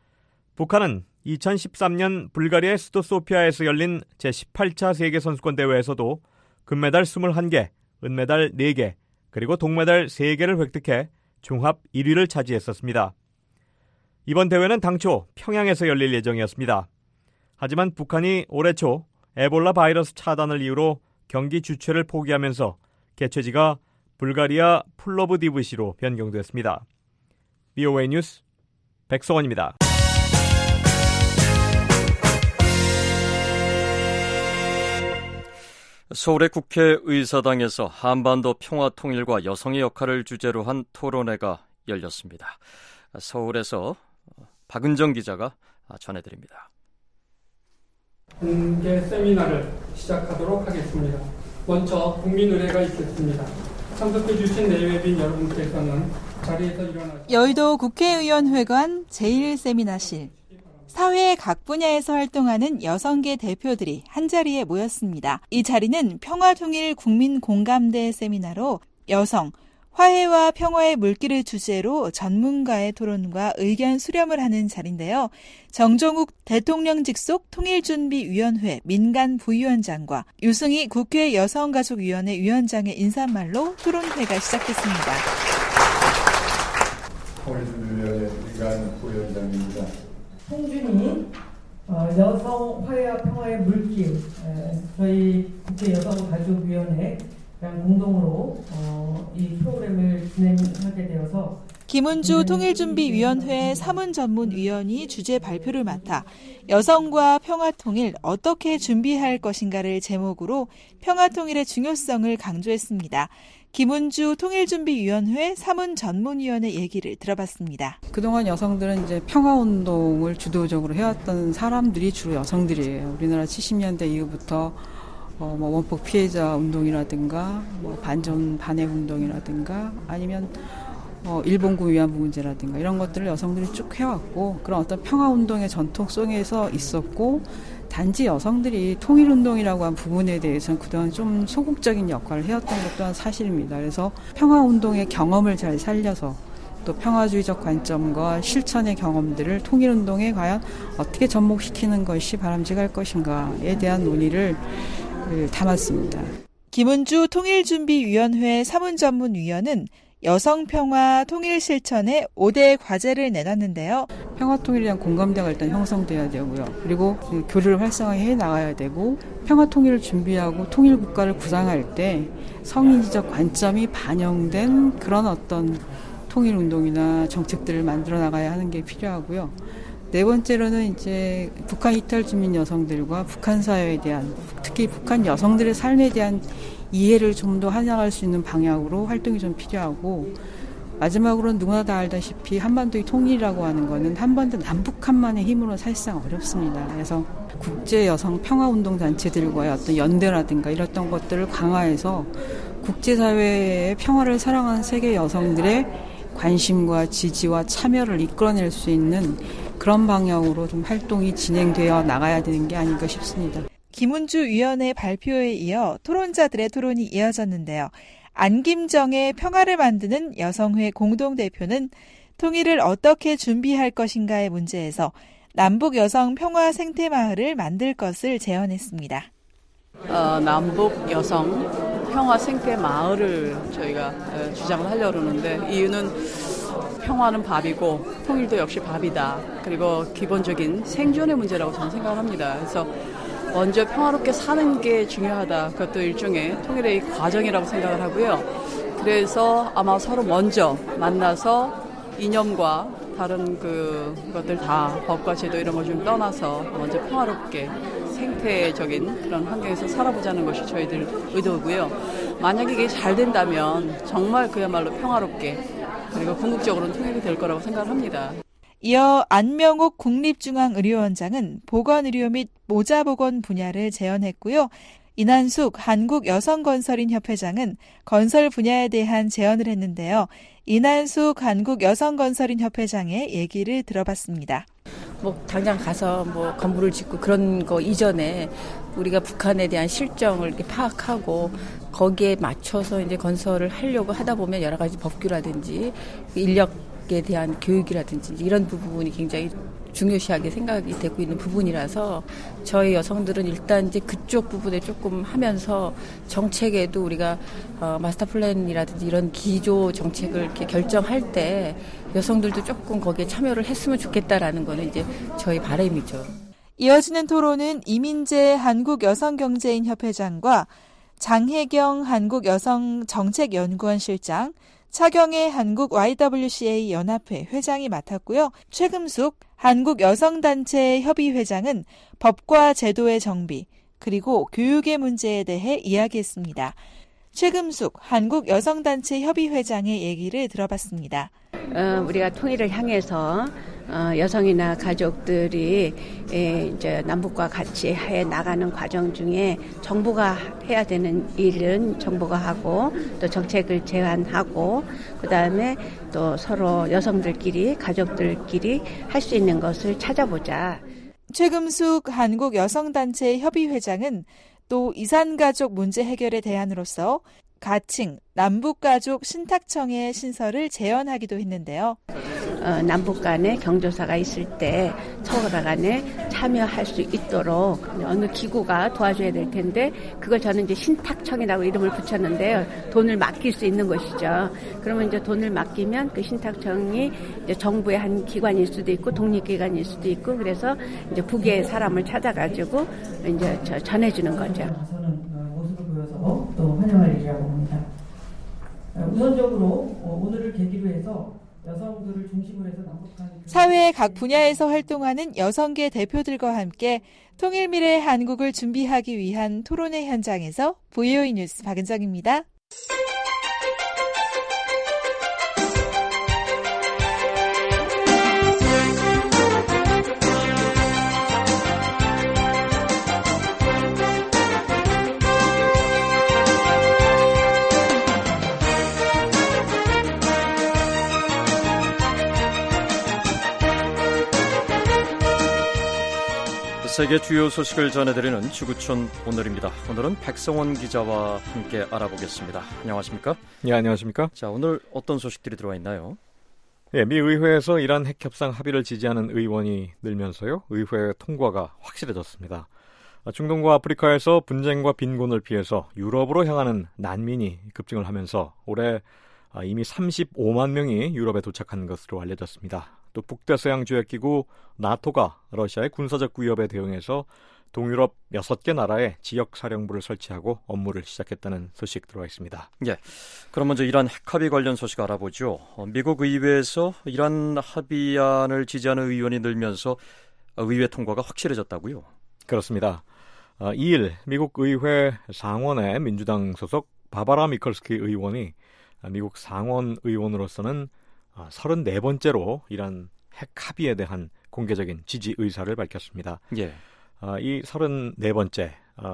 북한은 2013년 불가리아의 수도 소피아에서 열린 제18차 세계 선수권 대회에서도 금메달 21개, 은메달 4개, 그리고 동메달 3개를 획득해 종합 1위를 차지했었습니다. 이번 대회는 당초 평양에서 열릴 예정이었습니다. 하지만 북한이 올해 초 에볼라 바이러스 차단을 이유로 경기 주최를 포기하면서 개최지가 불가리아 플로브디브시로 변경됐습니다. VOA 뉴스 백성원입니다. 서울의 국회의사당에서 한반도 평화통일과 여성의 역할을 주제로 한 토론회가 열렸습니다. 서울에서 박은정 기자가 전해드립니다. 공개 세미나를 시작하도록 하겠습니다. 먼저 국민의례가 있겠습니다. 참석해주신 내외빈 여러분께서는 자리에서 일어나시고 여의도 국회의원회관 제1세미나실. 사회의 각 분야에서 활동하는 여성계 대표들이 한자리에 모였습니다. 이 자리는 평화통일 국민공감대 세미나로 여성, 화해와 평화의 물길을 주제로 전문가의 토론과 의견 수렴을 하는 자리인데요. 정종욱 대통령 직속 통일준비위원회 민간부위원장과 유승희 국회 여성가족위원회 위원장의 인사말로 토론회가 시작됐습니다. 통일준비위원회 민간부위원장입니다. 송준희 여성 화해와 평화의 물길 저희 국회 여성가족위원회랑 공동으로 이 프로그램을 진행하게 되어서 김은주 통일준비위원회 사문전문위원이 주제 발표를 맡아 여성과 평화통일 어떻게 준비할 것인가를 제목으로 평화통일의 중요성을 강조했습니다. 김은주 통일준비위원회 사문전문위원의 얘기를 들어봤습니다. 그동안 여성들은 이제 평화운동을 주도적으로 해왔던 사람들이 주로 여성들이에요. 우리나라 70년대 이후부터 원폭 피해자 운동이라든가 반전 반해 운동이라든가 아니면 일본군 위안부 문제라든가 이런 것들을 여성들이 쭉 해왔고 그런 어떤 평화운동의 전통 속에서 있었고 단지 여성들이 통일운동이라고 한 부분에 대해서는 그동안 좀 소극적인 역할을 해왔던 것 또한 사실입니다. 그래서 평화운동의 경험을 잘 살려서 또 평화주의적 관점과 실천의 경험들을 통일운동에 과연 어떻게 접목시키는 것이 바람직할 것인가에 대한 논의를 담았습니다. 김은주 통일준비위원회 사문전문위원은 여성평화 통일실천의 5대 과제를 내놨는데요. 평화통일에 대한 공감대가 일단 형성돼야 되고요. 그리고 교류를 활성화해 나가야 되고 평화통일을 준비하고 통일국가를 구상할 때 성인지적 관점이 반영된 그런 어떤 통일운동이나 정책들을 만들어 나가야 하는 게 필요하고요. 네 번째로는 이제 북한 이탈 주민 여성들과 북한 사회에 대한 특히 북한 여성들의 삶에 대한 이해를 좀 더 하나갈 수 있는 방향으로 활동이 좀 필요하고 마지막으로는 누구나 다 알다시피 한반도의 통일이라고 하는 거는 한반도 남북한만의 힘으로는 사실상 어렵습니다. 그래서 국제 여성 평화운동 단체들과의 어떤 연대라든가 이랬던 것들을 강화해서 국제사회의 평화를 사랑하는 세계 여성들의 관심과 지지와 참여를 이끌어낼 수 있는 그런 방향으로 좀 활동이 진행되어 나가야 되는 게 아닌가 싶습니다. 김은주 위원회 발표에 이어 토론자들의 토론이 이어졌는데요. 안김정의 평화를 만드는 여성회 공동대표는 통일을 어떻게 준비할 것인가의 문제에서 남북 여성 평화 생태마을을 만들 것을 제언했습니다. 남북 여성 평화 생태마을을 저희가 주장을 하려고 하는데 이유는 평화는 밥이고 통일도 역시 밥이다. 그리고 기본적인 생존의 문제라고 저는 생각을 합니다. 그래서 먼저 평화롭게 사는 게 중요하다. 그것도 일종의 통일의 과정이라고 생각을 하고요. 그래서 아마 서로 먼저 만나서 이념과 다른 그것들 다 법과 제도 이런 걸 좀 떠나서 먼저 평화롭게 생태적인 그런 환경에서 살아보자는 것이 저희들 의도고요. 만약에 이게 잘 된다면 정말 그야말로 평화롭게 그리고 궁극적으로는 통일이 될 거라고 생각을 합니다. 이어 안명옥 국립중앙의료원장은 보건의료 및 모자보건 분야를 제언했고요. 이난숙 한국여성건설인협회장은 건설 분야에 대한 제언을 했는데요. 이난숙 한국여성건설인협회장의 얘기를 들어봤습니다. 당장 가서 건물을 짓고 그런 거 이전에 우리가 북한에 대한 실정을 이렇게 파악하고 거기에 맞춰서 이제 건설을 하려고 하다 보면 여러 가지 법규라든지 인력에 대한 교육이라든지 이런 부분이 굉장히 중요시하게 생각이 되고 있는 부분이라서 저희 여성들은 일단 이제 그쪽 부분에 조금 하면서 정책에도 우리가 마스터 플랜이라든지 이런 기조 정책을 이렇게 결정할 때 여성들도 조금 거기에 참여를 했으면 좋겠다라는 거는 이제 저희 바람이죠. 이어지는 토론은 이민재 한국여성경제인 협회장과 장혜경 한국여성정책연구원 실장, 차경혜 한국 YWCA 연합회 회장이 맡았고요. 최금숙 한국여성단체 협의회장은 법과 제도의 정비, 그리고 교육의 문제에 대해 이야기했습니다. 최금숙 한국여성단체 협의회장의 얘기를 들어봤습니다. 우리가 통일을 향해서 여성이나 가족들이 이제 남북과 같이 해 나가는 과정 중에 정부가 해야 되는 일은 정부가 하고 또 정책을 제안하고 그다음에 또 서로 여성들끼리 가족들끼리 할 수 있는 것을 찾아보자. 최금숙 한국여성단체 협의회장은 또 이산가족 문제 해결의 대안으로서 가칭 남북가족 신탁청의 신설을 제언하기도 했는데요. 남북 간에 경조사가 있을 때 서로 간에 참여할 수 있도록 어느 기구가 도와줘야 될 텐데 그걸 저는 이제 신탁청이라고 이름을 붙였는데요. 돈을 맡길 수 있는 것이죠. 그러면 이제 돈을 맡기면 그 신탁청이 이제 정부의 한 기관일 수도 있고 독립기관일 수도 있고 그래서 이제 북의 사람을 찾아가지고 이제 전해주는 거죠. 모습을 보여서 또 환영할 일이라고 봅니다. 우선적으로 오늘을 계기로 해서 여성들을 중심으로 해서 남북한 사회의 각 분야에서 활동하는 여성계 대표들과 함께 통일미래 한국을 준비하기 위한 토론회 현장에서 VOA 뉴스 박은정입니다. 세계 주요 소식을 전해드리는 지구촌 오늘입니다. 오늘은 백성원 기자와 함께 알아보겠습니다. 안녕하십니까? 예, 안녕하십니까? 자, 오늘 어떤 소식들이 들어와 있나요? 예, 미 의회에서 이란 핵협상 합의를 지지하는 의원이 늘면서요. 의회 통과가 확실해졌습니다. 중동과 아프리카에서 분쟁과 빈곤을 피해서 유럽으로 향하는 난민이 급증을 하면서 올해 이미 35만 명이 유럽에 도착한 것으로 알려졌습니다. 또 북대서양조약기구 나토가 러시아의 군사적 위협에 대응해서 동유럽 6개 나라에 지역사령부를 설치하고 업무를 시작했다는 소식 들어와 있습니다. 예, 그럼 먼저 이란 핵합의 관련 소식 알아보죠. 미국 의회에서 이란 합의안을 지지하는 의원이 늘면서 의회 통과가 확실해졌다고요? 그렇습니다. 2일 미국 의회 상원의 민주당 소속 바바라 미컬스키 의원이 미국 상원 의원으로서는 34번째로 이란 핵 합의에 대한 공개적인 지지 의사를 밝혔습니다. 예. 이 34번째,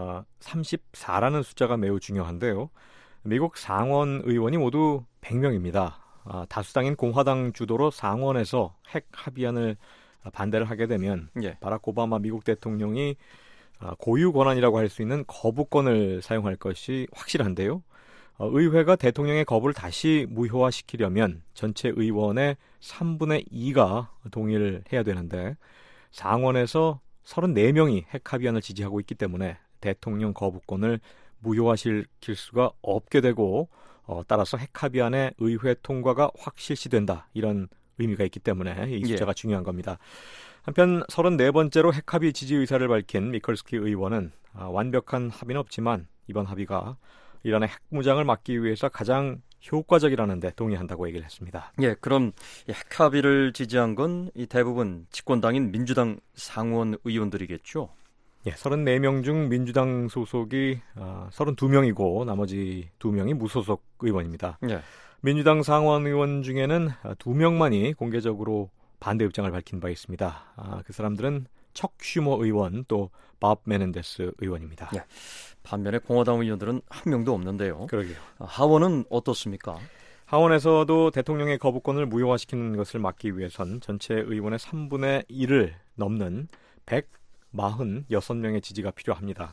34라는 숫자가 매우 중요한데요. 미국 상원 의원이 모두 100명입니다. 다수당인 공화당 주도로 상원에서 핵 합의안을 반대를 하게 되면 바락 오바마 미국 대통령이 고유 권한이라고 할 수 있는 거부권을 사용할 것이 확실한데요. 의회가 대통령의 거부를 다시 무효화시키려면 전체 의원의 3분의 2가 동의를 해야 되는데 상원에서 34명이 핵 합의안을 지지하고 있기 때문에 대통령 거부권을 무효화시킬 수가 없게 되고 따라서 핵 합의안의 의회 통과가 확실시된다. 이런 의미가 있기 때문에 이 숫자가 중요한 겁니다. 한편 34번째로 핵 합의 지지 의사를 밝힌 미컬스키 의원은 완벽한 합의는 없지만 이번 합의가 이란의 핵무장을 막기 위해서 가장 효과적이라는 데 동의한다고 얘기를 했습니다. 예, 그럼 핵 합의를 지지한 건 이 대부분 집권당인 민주당 상원 의원들이겠죠? 예, 34명 중 민주당 소속이 32명이고 나머지 2명이 무소속 의원입니다. 예. 민주당 상원 의원 중에는 2명만이 공개적으로 반대 입장을 밝힌 바 있습니다. 그 사람들은 척 슈머 의원 또 밥 메넨데스 의원입니다. 예. 반면에 공화당 의원들은 한 명도 없는데요. 그러게요. 하원은 어떻습니까? 하원에서도 대통령의 거부권을 무효화시키는 것을 막기 위해선 전체 의원의 3분의 1을 넘는 146명의 지지가 필요합니다.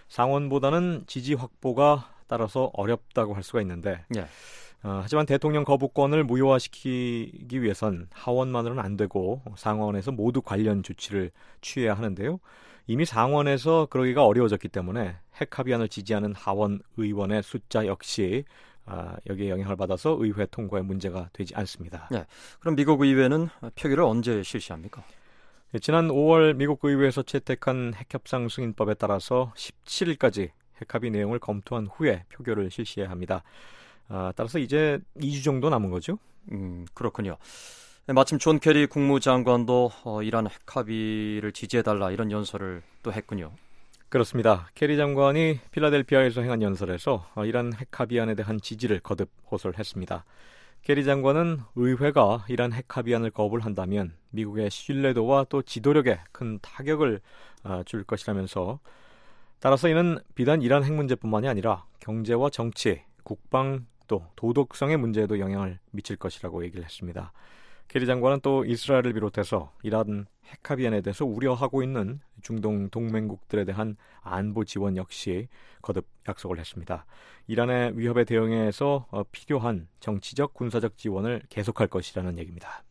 상원보다는 지지 확보가 따라서 어렵다고 할 수가 있는데 예. 하지만 대통령 거부권을 무효화시키기 위해선 하원만으로는 안 되고 상원에서 모두 관련 조치를 취해야 하는데요. 이미 상원에서 그러기가 어려워졌기 때문에 핵 합의안을 지지하는 하원 의원의 숫자 역시 여기에 영향을 받아서 의회 통과에 문제가 되지 않습니다. 네. 그럼 미국 의회는 표결을 언제 실시합니까? 지난 5월 미국 의회에서 채택한 핵협상 승인법에 따라서 17일까지 핵합의 내용을 검토한 후에 표결을 실시해야 합니다. 따라서 이제 2주 정도 남은 거죠? 그렇군요. 마침 존 케리 국무장관도 이란 핵합의를 지지해달라 이런 연설을 또 했군요. 그렇습니다. 케리 장관이 필라델피아에서 행한 연설에서 이란 핵합의안에 대한 지지를 거듭 호소했습니다. 케리 장관은 의회가 이란 핵합의안을 거부한다면 미국의 신뢰도와 또 지도력에 큰 타격을 줄 것이라면서 따라서 이는 비단 이란 핵 문제뿐만이 아니라 경제와 정치, 국방 또 도덕성의 문제에도 영향을 미칠 것이라고 얘기를 했습니다. 케리 장관은 또 이스라엘을 비롯해서 이란 핵합의안에 대해서 우려하고 있는 중동 동맹국들에 대한 안보 지원 역시 거듭 약속을 했습니다. 이란의 위협에 대응해서 필요한 정치적, 군사적 지원을 계속할 것이라는 얘기입니다.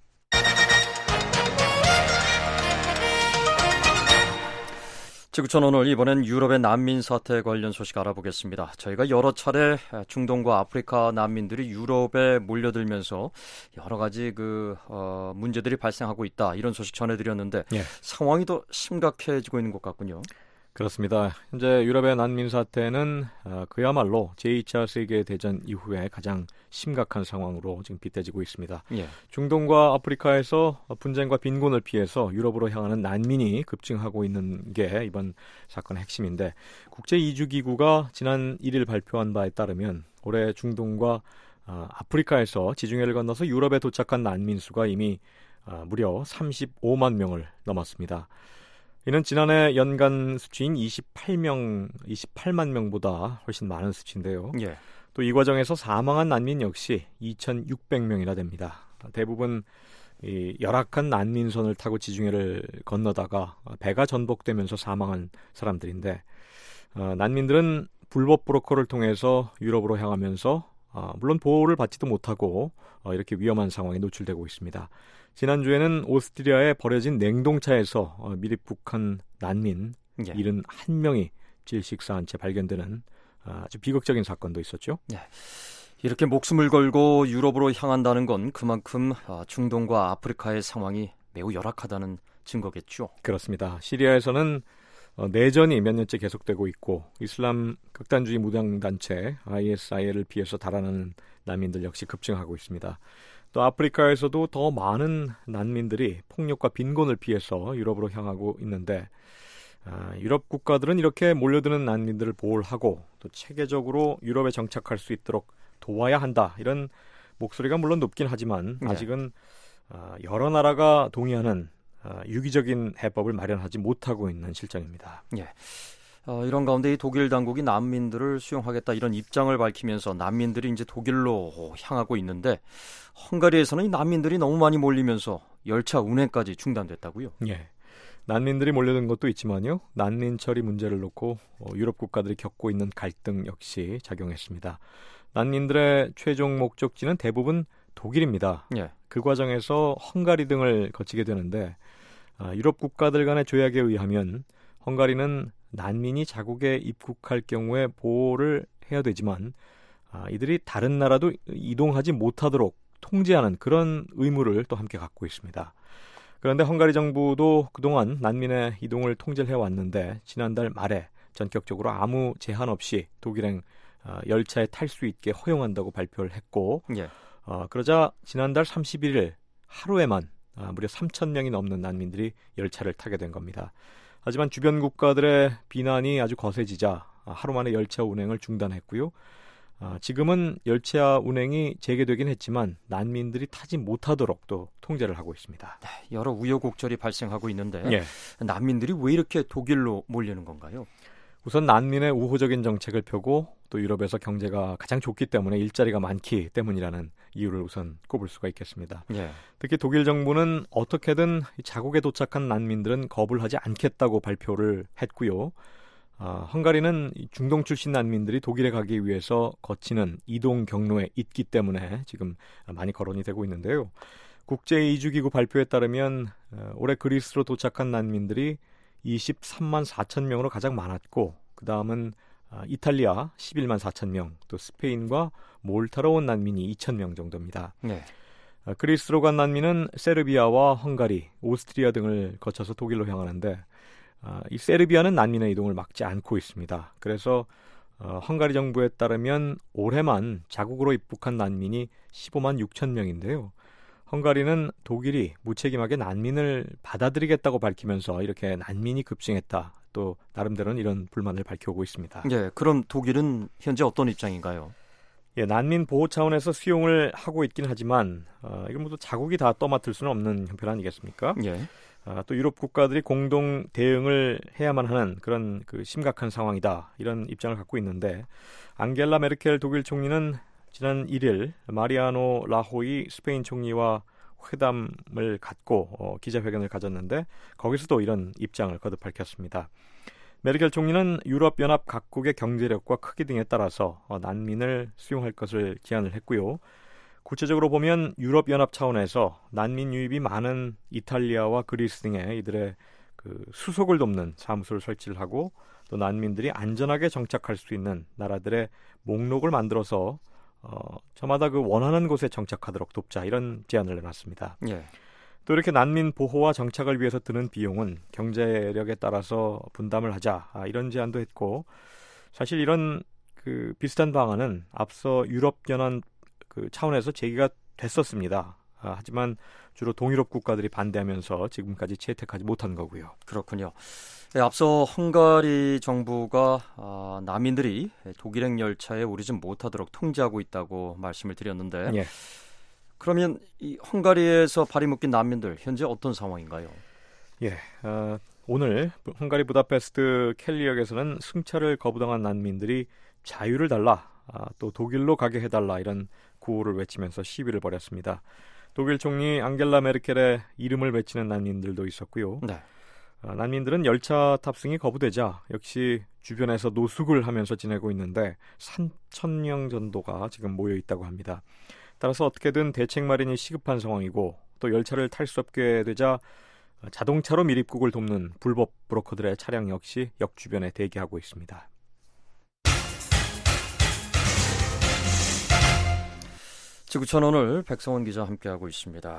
지구촌 오늘 이번엔 유럽의 난민 사태 관련 소식 알아보겠습니다. 저희가 여러 차례 중동과 아프리카 난민들이 유럽에 몰려들면서 여러 가지 문제들이 발생하고 있다 이런 소식 전해드렸는데 예. 상황이 더 심각해지고 있는 것 같군요. 그렇습니다. 현재 유럽의 난민 사태는 그야말로 제2차 세계대전 이후에 가장 심각한 상황으로 지금 빗대지고 있습니다. 예. 중동과 아프리카에서 분쟁과 빈곤을 피해서 유럽으로 향하는 난민이 급증하고 있는 게 이번 사건의 핵심인데 국제이주기구가 지난 1일 발표한 바에 따르면 올해 중동과 아프리카에서 지중해를 건너서 유럽에 도착한 난민 수가 이미 무려 35만 명을 넘었습니다. 이는 지난해 연간 수치인 28만 명보다 훨씬 많은 수치인데요. 예. 또 이 과정에서 사망한 난민 역시 2,600명이나 됩니다. 대부분 이 열악한 난민선을 타고 지중해를 건너다가 배가 전복되면서 사망한 사람들인데 난민들은 불법 브로커를 통해서 유럽으로 향하면서 물론 보호를 받지도 못하고 이렇게 위험한 상황에 노출되고 있습니다. 지난주에는 오스트리아에 버려진 냉동차에서 미립국한 난민 71명이 질식사한 채 발견되는 아주 비극적인 사건도 있었죠. 네. 이렇게 목숨을 걸고 유럽으로 향한다는 건 그만큼 중동과 아프리카의 상황이 매우 열악하다는 증거겠죠. 그렇습니다. 시리아에서는 내전이 몇 년째 계속되고 있고 이슬람 극단주의 무장단체 ISIL을 피해서 달아나는 난민들 역시 급증하고 있습니다. 또 아프리카에서도 더 많은 난민들이 폭력과 빈곤을 피해서 유럽으로 향하고 있는데 유럽 국가들은 이렇게 몰려드는 난민들을 보호하고 또 체계적으로 유럽에 정착할 수 있도록 도와야 한다. 이런 목소리가 물론 높긴 하지만 아직은 여러 나라가 동의하는 유기적인 해법을 마련하지 못하고 있는 실정입니다. 예. 이런 가운데 이 독일 당국이 난민들을 수용하겠다 이런 입장을 밝히면서 난민들이 이제 독일로 향하고 있는데 헝가리에서는 이 난민들이 너무 많이 몰리면서 열차 운행까지 중단됐다고요? 예. 난민들이 몰려든 것도 있지만요. 난민 처리 문제를 놓고 유럽 국가들이 겪고 있는 갈등 역시 작용했습니다. 난민들의 최종 목적지는 대부분 독일입니다. 예. 그 과정에서 헝가리 등을 거치게 되는데 유럽 국가들 간의 조약에 의하면 헝가리는 난민이 자국에 입국할 경우에 보호를 해야 되지만 이들이 다른 나라도 이동하지 못하도록 통제하는 그런 의무를 또 함께 갖고 있습니다. 그런데 헝가리 정부도 그동안 난민의 이동을 통제를 해왔는데 지난달 말에 전격적으로 아무 제한 없이 독일행 열차에 탈 수 있게 허용한다고 발표를 했고 예. 그러자 지난달 31일 하루에만 무려 3,000명이 넘는 난민들이 열차를 타게 된 겁니다. 하지만 주변 국가들의 비난이 아주 거세지자 하루 만에 열차 운행을 중단했고요. 지금은 열차 운행이 재개되긴 했지만 난민들이 타지 못하도록 또 통제를 하고 있습니다. 여러 우여곡절이 발생하고 있는데 예. 난민들이 왜 이렇게 독일로 몰리는 건가요? 우선 난민의 우호적인 정책을 펴고 또 유럽에서 경제가 가장 좋기 때문에 일자리가 많기 때문이라는 이유를 우선 꼽을 수가 있겠습니다. 예. 특히 독일 정부는 어떻게든 자국에 도착한 난민들은 거부를 하지 않겠다고 발표를 했고요. 헝가리는 중동 출신 난민들이 독일에 가기 위해서 거치는 이동 경로에 있기 때문에 지금 많이 거론이 되고 있는데요. 국제이주기구 발표에 따르면 올해 그리스로 도착한 난민들이 23만 4천 명으로 가장 많았고 그 다음은 이탈리아 11만 4천 명, 또 스페인과 몰타로 온 난민이 2천 명 정도입니다. 네. 그리스로 간 난민은 세르비아와 헝가리, 오스트리아 등을 거쳐서 독일로 향하는데 이 세르비아는 난민의 이동을 막지 않고 있습니다. 그래서 헝가리 정부에 따르면 올해만 자국으로 입국한 난민이 15만 6천 명인데요. 헝가리는 독일이 무책임하게 난민을 받아들이겠다고 밝히면서 이렇게 난민이 급증했다. 또 나름대로는 이런 불만을 밝혀오고 있습니다. 예, 그럼 독일은 현재 어떤 입장인가요? 예, 난민 보호 차원에서 수용을 하고 있긴 하지만 이건 모두 자국이 다 떠맡을 수는 없는 형편 아니겠습니까? 예. 또 유럽 국가들이 공동 대응을 해야만 하는 그런 심각한 상황이다. 이런 입장을 갖고 있는데 앙겔라 메르켈 독일 총리는 지난 1일 마리아노 라호이 스페인 총리와 회담을 갖고 기자회견을 가졌는데 거기서도 이런 입장을 거듭 밝혔습니다. 메르켈 총리는 유럽연합 각국의 경제력과 크기 등에 따라서 난민을 수용할 것을 제안을 했고요. 구체적으로 보면 유럽연합 차원에서 난민 유입이 많은 이탈리아와 그리스 등에 이들의 수속을 돕는 사무소를 설치를 하고 또 난민들이 안전하게 정착할 수 있는 나라들의 목록을 만들어서 저마다 원하는 곳에 정착하도록 돕자 이런 제안을 내놨습니다. 예. 또 이렇게 난민 보호와 정착을 위해서 드는 비용은 경제력에 따라서 분담을 하자 이런 제안도 했고 사실 이런 비슷한 방안은 앞서 유럽연합 차원에서 제기가 됐었습니다. 하지만 주로 동유럽 국가들이 반대하면서 지금까지 채택하지 못한 거고요. 그렇군요. 네, 앞서 헝가리 정부가 난민들이 독일행 열차에 오르지 못하도록 통제하고 있다고 말씀을 드렸는데 예. 그러면 이 헝가리에서 발이 묶인 난민들 현재 어떤 상황인가요? 예, 오늘 헝가리 부다페스트 켈리역에서는 승차를 거부당한 난민들이 자유를 달라, 또 독일로 가게 해달라 이런 구호를 외치면서 시위를 벌였습니다. 독일 총리 앙겔라 메르켈의 이름을 외치는 난민들도 있었고요. 네. 난민들은 열차 탑승이 거부되자 역시 주변에서 노숙을 하면서 지내고 있는데 3,000명 정도가 지금 모여 있다고 합니다. 따라서 어떻게든 대책 마련이 시급한 상황이고 또 열차를 탈 수 없게 되자 자동차로 밀입국을 돕는 불법 브로커들의 차량 역시 역 주변에 대기하고 있습니다. 지구촌 오늘 백성원 기자 함께하고 있습니다.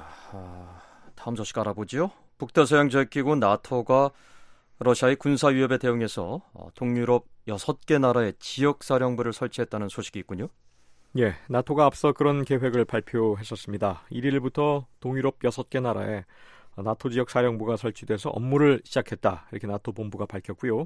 다음 소식 알아보죠. 북다서양 조약기구 나토가 러시아의 군사 위협에 대응해서 동유럽 6개 나라의 지역사령부를 설치했다는 소식이 있군요. 예, 나토가 앞서 그런 계획을 발표했었습니다. 1일부터 동유럽 6개 나라에 나토 지역 사령부가 설치돼서 업무를 시작했다. 이렇게 나토 본부가 밝혔고요.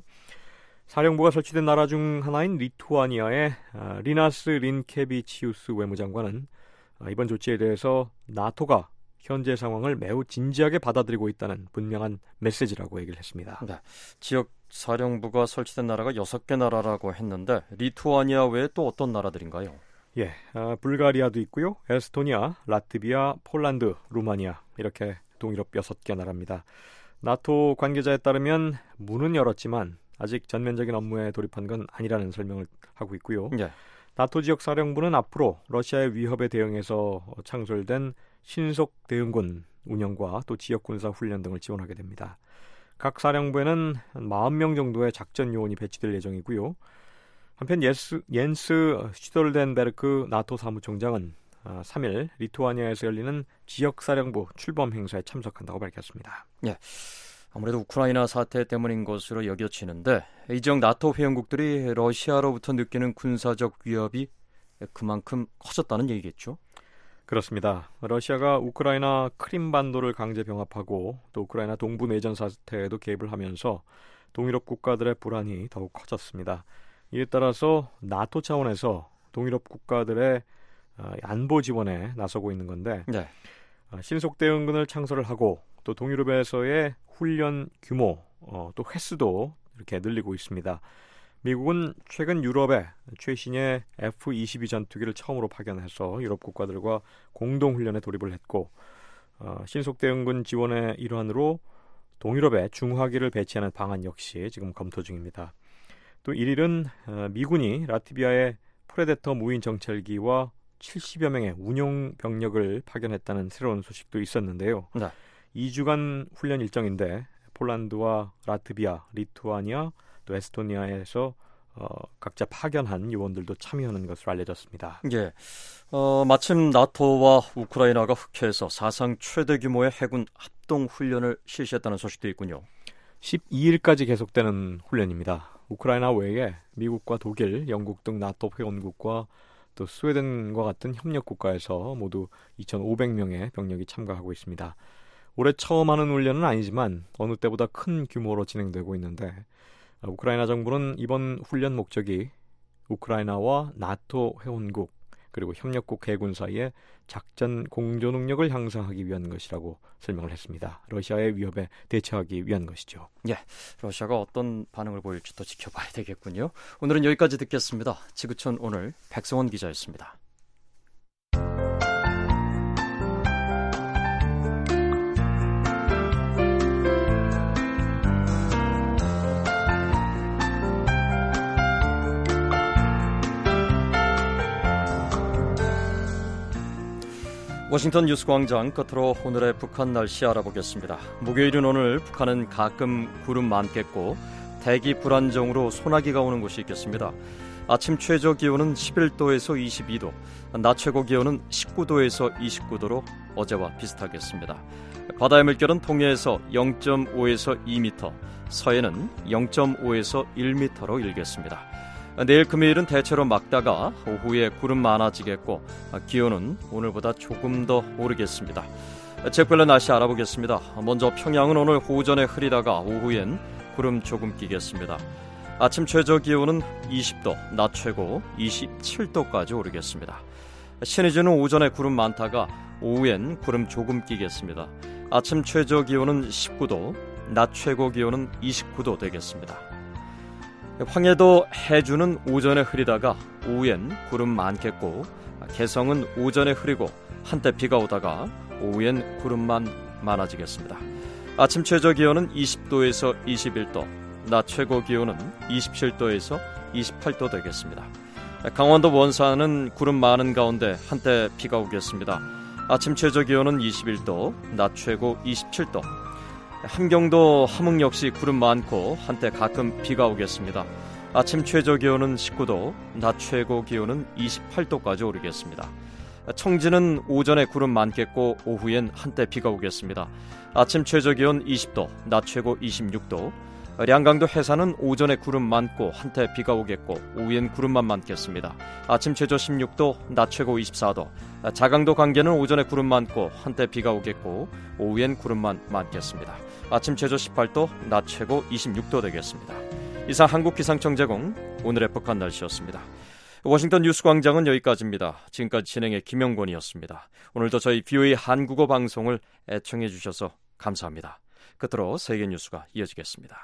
사령부가 설치된 나라 중 하나인 리투아니아의 리나스 린케비치우스 외무장관은 이번 조치에 대해서 나토가 현재 상황을 매우 진지하게 받아들이고 있다는 분명한 메시지라고 얘기를 했습니다. 네, 지역 사령부가 설치된 나라가 6개 나라라고 했는데 리투아니아 외에 또 어떤 나라들인가요? 예, 불가리아도 있고요. 에스토니아, 라트비아, 폴란드, 루마니아 이렇게 동유럽 6개 나라입니다. 나토 관계자에 따르면 문은 열었지만 아직 전면적인 업무에 돌입한 건 아니라는 설명을 하고 있고요. 네. 나토 지역 사령부는 앞으로 러시아의 위협에 대응해서 창설된 신속 대응군 운영과 또 지역 군사 훈련 등을 지원하게 됩니다. 각 사령부에는 40명 정도의 작전 요원이 배치될 예정이고요. 한편 옌스 슈톨덴베르크 나토 사무총장은 3일 리투아니아에서 열리는 지역사령부 출범 행사에 참석한다고 밝혔습니다. 예, 아무래도 우크라이나 사태 때문인 것으로 여겨지는데 이 지역 나토 회원국들이 러시아로부터 느끼는 군사적 위협이 그만큼 커졌다는 얘기겠죠? 그렇습니다. 러시아가 우크라이나 크림반도를 강제 병합하고 또 우크라이나 동부 내전 사태에도 개입을 하면서 동유럽 국가들의 불안이 더욱 커졌습니다. 이에 따라서 나토 차원에서 동유럽 국가들의 안보 지원에 나서고 있는 건데 네. 신속 대응군을 창설을 하고 또 동유럽에서의 훈련 규모 또 횟수도 이렇게 늘리고 있습니다. 미국은 최근 유럽에 최신의 F-22 전투기를 처음으로 파견해서 유럽 국가들과 공동훈련에 돌입을 했고 신속 대응군 지원의 일환으로 동유럽에 중화기를 배치하는 방안 역시 지금 검토 중입니다. 또 1일은 미군이 라트비아의 프레데터 무인 정찰기와 70여 명의 운용 병력을 파견했다는 새로운 소식도 있었는데요. 네. 2주간 훈련 일정인데 폴란드와 라트비아, 리투아니아, 또 에스토니아에서 각자 파견한 요원들도 참여하는 것으로 알려졌습니다. 예, 마침 나토와 우크라이나가 흑해에서 사상 최대 규모의 해군 합동 훈련을 실시했다는 소식도 있군요. 12일까지 계속되는 훈련입니다. 우크라이나 외에 미국과 독일, 영국 등 나토 회원국과 또 스웨덴과 같은 협력 국가에서 모두 2,500명의 병력이 참가하고 있습니다. 올해 처음 하는 훈련은 아니지만 어느 때보다 큰 규모로 진행되고 있는데 우크라이나 정부는 이번 훈련 목적이 우크라이나와 나토 회원국 그리고 협력국 해군 사이의 작전 공조 능력을 향상하기 위한 것이라고 설명을 했습니다. 러시아의 위협에 대처하기 위한 것이죠. 예, 러시아가 어떤 반응을 보일지 또 지켜봐야 되겠군요. 오늘은 여기까지 듣겠습니다. 지구촌 오늘 백성원 기자였습니다. 워싱턴 뉴스광장 끝으로 오늘의 북한 날씨 알아보겠습니다. 목요일인 오늘 북한은 가끔 구름 많겠고 대기 불안정으로 소나기가 오는 곳이 있겠습니다. 아침 최저 기온은 11도에서 22도, 낮 최고 기온은 19도에서 29도로 어제와 비슷하겠습니다. 바다의 물결은 동해에서 0.5에서 2m, 서해는 0.5에서 1m로 일겠습니다. 내일 금요일은 대체로 맑다가 오후에 구름 많아지겠고 기온은 오늘보다 조금 더 오르겠습니다. 지역별로 날씨 알아보겠습니다. 먼저 평양은 오늘 오전에 흐리다가 오후엔 구름 조금 끼겠습니다. 아침 최저 기온은 20도, 낮 최고 27도까지 오르겠습니다. 신의주는 오전에 구름 많다가 오후엔 구름 조금 끼겠습니다. 아침 최저 기온은 19도, 낮 최고 기온은 29도 되겠습니다. 황해도 해주는 오전에 흐리다가 오후엔 구름 많겠고 개성은 오전에 흐리고 한때 비가 오다가 오후엔 구름만 많아지겠습니다. 아침 최저 기온은 20도에서 21도, 낮 최고 기온은 27도에서 28도 되겠습니다. 강원도 원산은 구름 많은 가운데 한때 비가 오겠습니다. 아침 최저 기온은 21도, 낮 최고 27도. 함경도 함흥 역시 구름 많고 한때 가끔 비가 오겠습니다. 아침 최저 기온은 19도, 낮 최고 기온은 28도까지 오르겠습니다. 청진은 오전에 구름 많겠고 오후엔 한때 비가 오겠습니다. 아침 최저 기온 20도, 낮 최고 26도. 량강도 해산은 오전에 구름 많고 한때 비가 오겠고 오후엔 구름만 많겠습니다. 아침 최저 16도, 낮 최고 24도. 자강도 광계는 오전에 구름 많고 한때 비가 오겠고 오후엔 구름만 많겠습니다. 아침 최저 18도, 낮 최고 26도 되겠습니다. 이상 한국기상청 제공 오늘의 북한 날씨였습니다. 워싱턴 뉴스광장은 여기까지입니다. 지금까지 진행의 김영권이었습니다. 오늘도 저희 VOA 한국어 방송을 애청해 주셔서 감사합니다. 끝으로 세계 뉴스가 이어지겠습니다.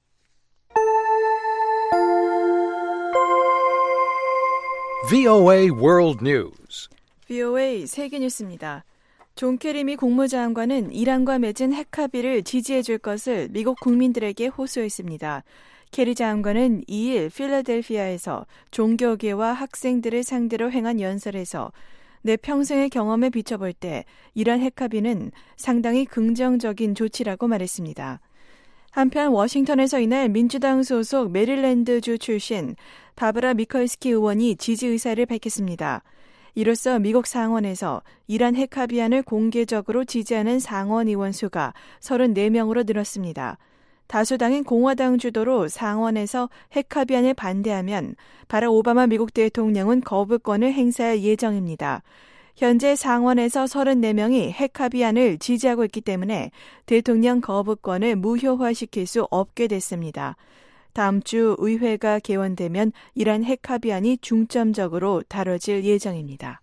VOA World News. VOA 세계 뉴스입니다. 존 케리 미 국무장관은 이란과 맺은 핵 합의를 지지해 줄 것을 미국 국민들에게 호소했습니다. 케리 장관은 2일 필라델피아에서 종교계와 학생들을 상대로 행한 연설에서 내 평생의 경험에 비춰볼 때 이란 핵 합의는 상당히 긍정적인 조치라고 말했습니다. 한편 워싱턴에서 이날 민주당 소속 메릴랜드주 출신 바브라 미컬스키 의원이 지지 의사를 밝혔습니다. 이로써 미국 상원에서 이란 핵 합의안을 공개적으로 지지하는 상원 의원 수가 34명으로 늘었습니다. 다수당인 공화당 주도로 상원에서 핵 합의안을 반대하면 바락 오바마 미국 대통령은 거부권을 행사할 예정입니다. 현재 상원에서 34명이 핵 합의안을 지지하고 있기 때문에 대통령 거부권을 무효화시킬 수 없게 됐습니다. 다음 주 의회가 개원되면 이란 핵 합의안이 중점적으로 다뤄질 예정입니다.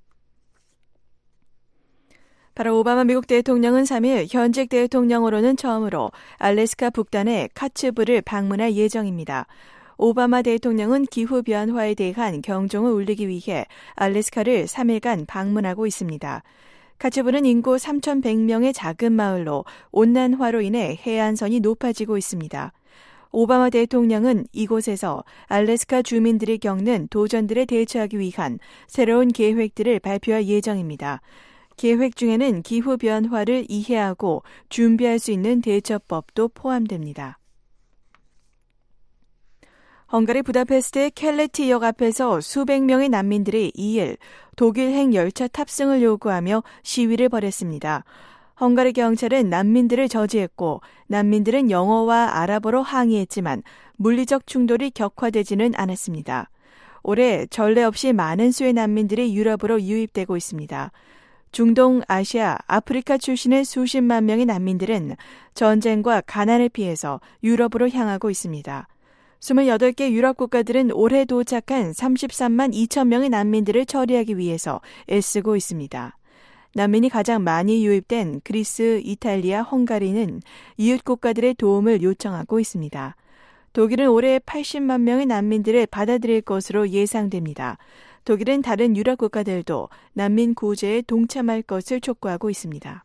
바락 오바마 미국 대통령은 3일 현직 대통령으로는 처음으로 알래스카 북단의 카츠부를 방문할 예정입니다. 오바마 대통령은 기후변화에 대한 경종을 울리기 위해 알래스카를 3일간 방문하고 있습니다. 카츠부는 인구 3,100명의 작은 마을로 온난화로 인해 해안선이 높아지고 있습니다. 오바마 대통령은 이곳에서 알래스카 주민들이 겪는 도전들에 대처하기 위한 새로운 계획들을 발표할 예정입니다. 계획 중에는 기후변화를 이해하고 준비할 수 있는 대처법도 포함됩니다. 헝가리 부다페스트의 켈레티역 앞에서 수백 명의 난민들이 2일 독일행 열차 탑승을 요구하며 시위를 벌였습니다. 헝가리 경찰은 난민들을 저지했고 난민들은 영어와 아랍어로 항의했지만 물리적 충돌이 격화되지는 않았습니다. 올해 전례 없이 많은 수의 난민들이 유럽으로 유입되고 있습니다. 중동, 아시아, 아프리카 출신의 수십만 명의 난민들은 전쟁과 가난을 피해서 유럽으로 향하고 있습니다. 28개 유럽 국가들은 올해 도착한 33만 2천 명의 난민들을 처리하기 위해서 애쓰고 있습니다. 난민이 가장 많이 유입된 그리스, 이탈리아, 헝가리는 이웃 국가들의 도움을 요청하고 있습니다. 독일은 올해 80만 명의 난민들을 받아들일 것으로 예상됩니다. 독일은 다른 유럽 국가들도 난민 구제에 동참할 것을 촉구하고 있습니다.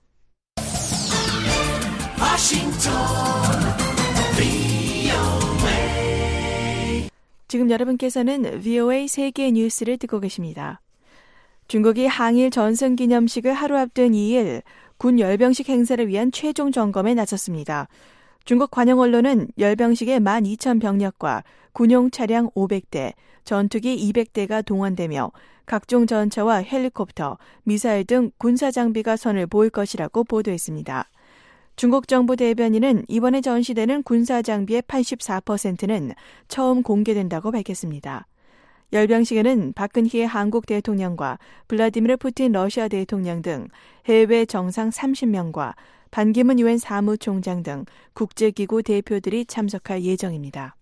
지금 여러분께서는 VOA 세계 뉴스를 듣고 계십니다. 중국이 항일 전승기념식을 하루 앞둔 2일 군 열병식 행사를 위한 최종 점검에 나섰습니다. 중국 관영 언론은 열병식에 12,000병력과 군용 차량 500대, 전투기 200대가 동원되며 각종 전차와 헬리콥터, 미사일 등 군사 장비가 선을 보일 것이라고 보도했습니다. 중국 정부 대변인은 이번에 전시되는 군사 장비의 84%는 처음 공개된다고 밝혔습니다. 열병식에는 박근혜 한국 대통령과 블라디미르 푸틴 러시아 대통령 등 해외 정상 30명과 반기문 유엔 사무총장 등 국제기구 대표들이 참석할 예정입니다.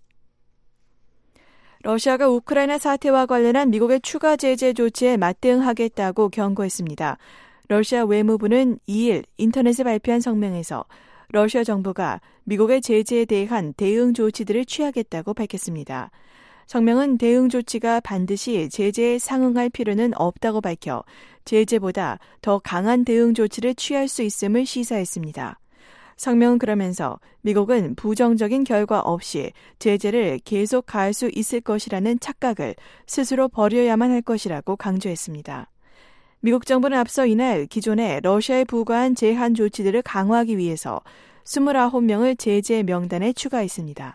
러시아가 우크라이나 사태와 관련한 미국의 추가 제재 조치에 맞대응하겠다고 경고했습니다. 러시아 외무부는 2일 인터넷에 발표한 성명에서 러시아 정부가 미국의 제재에 대한 대응 조치들을 취하겠다고 밝혔습니다. 성명은 대응 조치가 반드시 제재에 상응할 필요는 없다고 밝혀 제재보다 더 강한 대응 조치를 취할 수 있음을 시사했습니다. 성명은 그러면서 미국은 부정적인 결과 없이 제재를 계속 가할 수 있을 것이라는 착각을 스스로 버려야만 할 것이라고 강조했습니다. 미국 정부는 앞서 이날 기존에 러시아에 부과한 제한 조치들을 강화하기 위해서 29명을 제재 명단에 추가했습니다.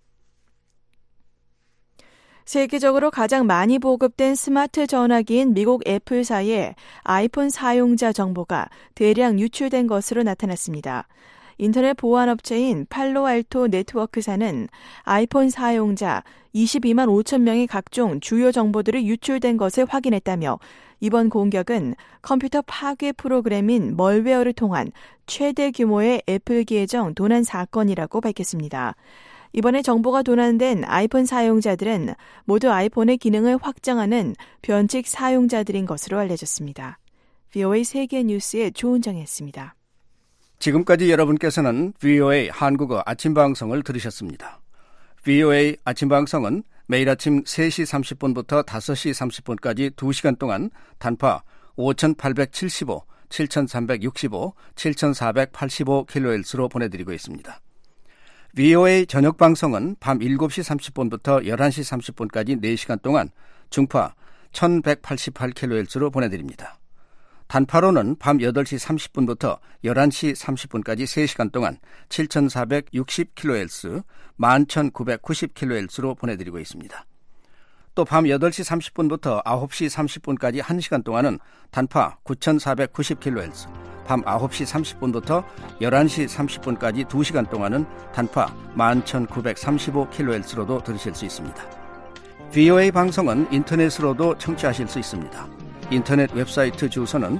세계적으로 가장 많이 보급된 스마트 전화기인 미국 애플사의 아이폰 사용자 정보가 대량 유출된 것으로 나타났습니다. 인터넷 보안 업체인 팔로알토 네트워크사는 아이폰 사용자 22만 5천 명의 각종 주요 정보들이 유출된 것을 확인했다며 이번 공격은 컴퓨터 파괴 프로그램인 멀웨어를 통한 최대 규모의 애플 계정 도난 사건이라고 밝혔습니다. 이번에 정보가 도난된 아이폰 사용자들은 모두 아이폰의 기능을 확장하는 변칙 사용자들인 것으로 알려졌습니다. VOA 세계 뉴스의 조은정이었습니다. 지금까지 여러분께서는 VOA 한국어 아침 방송을 들으셨습니다. VOA 아침 방송은 매일 아침 3시 30분부터 5시 30분까지 2시간 동안 단파 5,875, 7,365, 7,485kHz로 보내드리고 있습니다. VOA 저녁 방송은 밤 7시 30분부터 11시 30분까지 4시간 동안 중파 1188kHz로 보내드립니다. 단파로는 밤 8시 30분부터 11시 30분까지 3시간 동안 7460kHz, 11990kHz로 보내드리고 있습니다. 또 밤 8시 30분부터 9시 30분까지 1시간 동안은 단파 9490kHz, 밤 9시 30분부터 11시 30분까지 2시간 동안은 단파 11935kHz로도 들으실 수 있습니다. VOA 방송은 인터넷으로도 청취하실 수 있습니다. 인터넷 웹사이트 주소는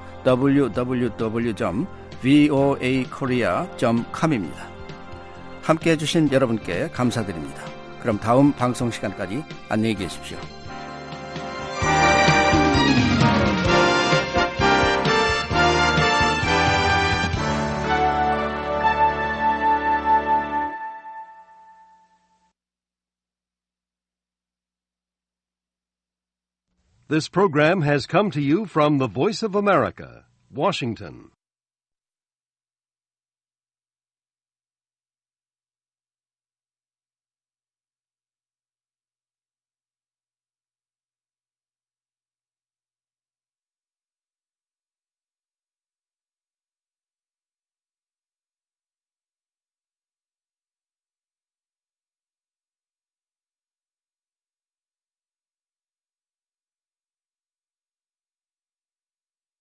www.voakorea.com입니다. 함께해 주신 여러분께 감사드립니다. 그럼 다음 방송 시간까지 안녕히 계십시오. This program has come to you from the Voice of America, Washington.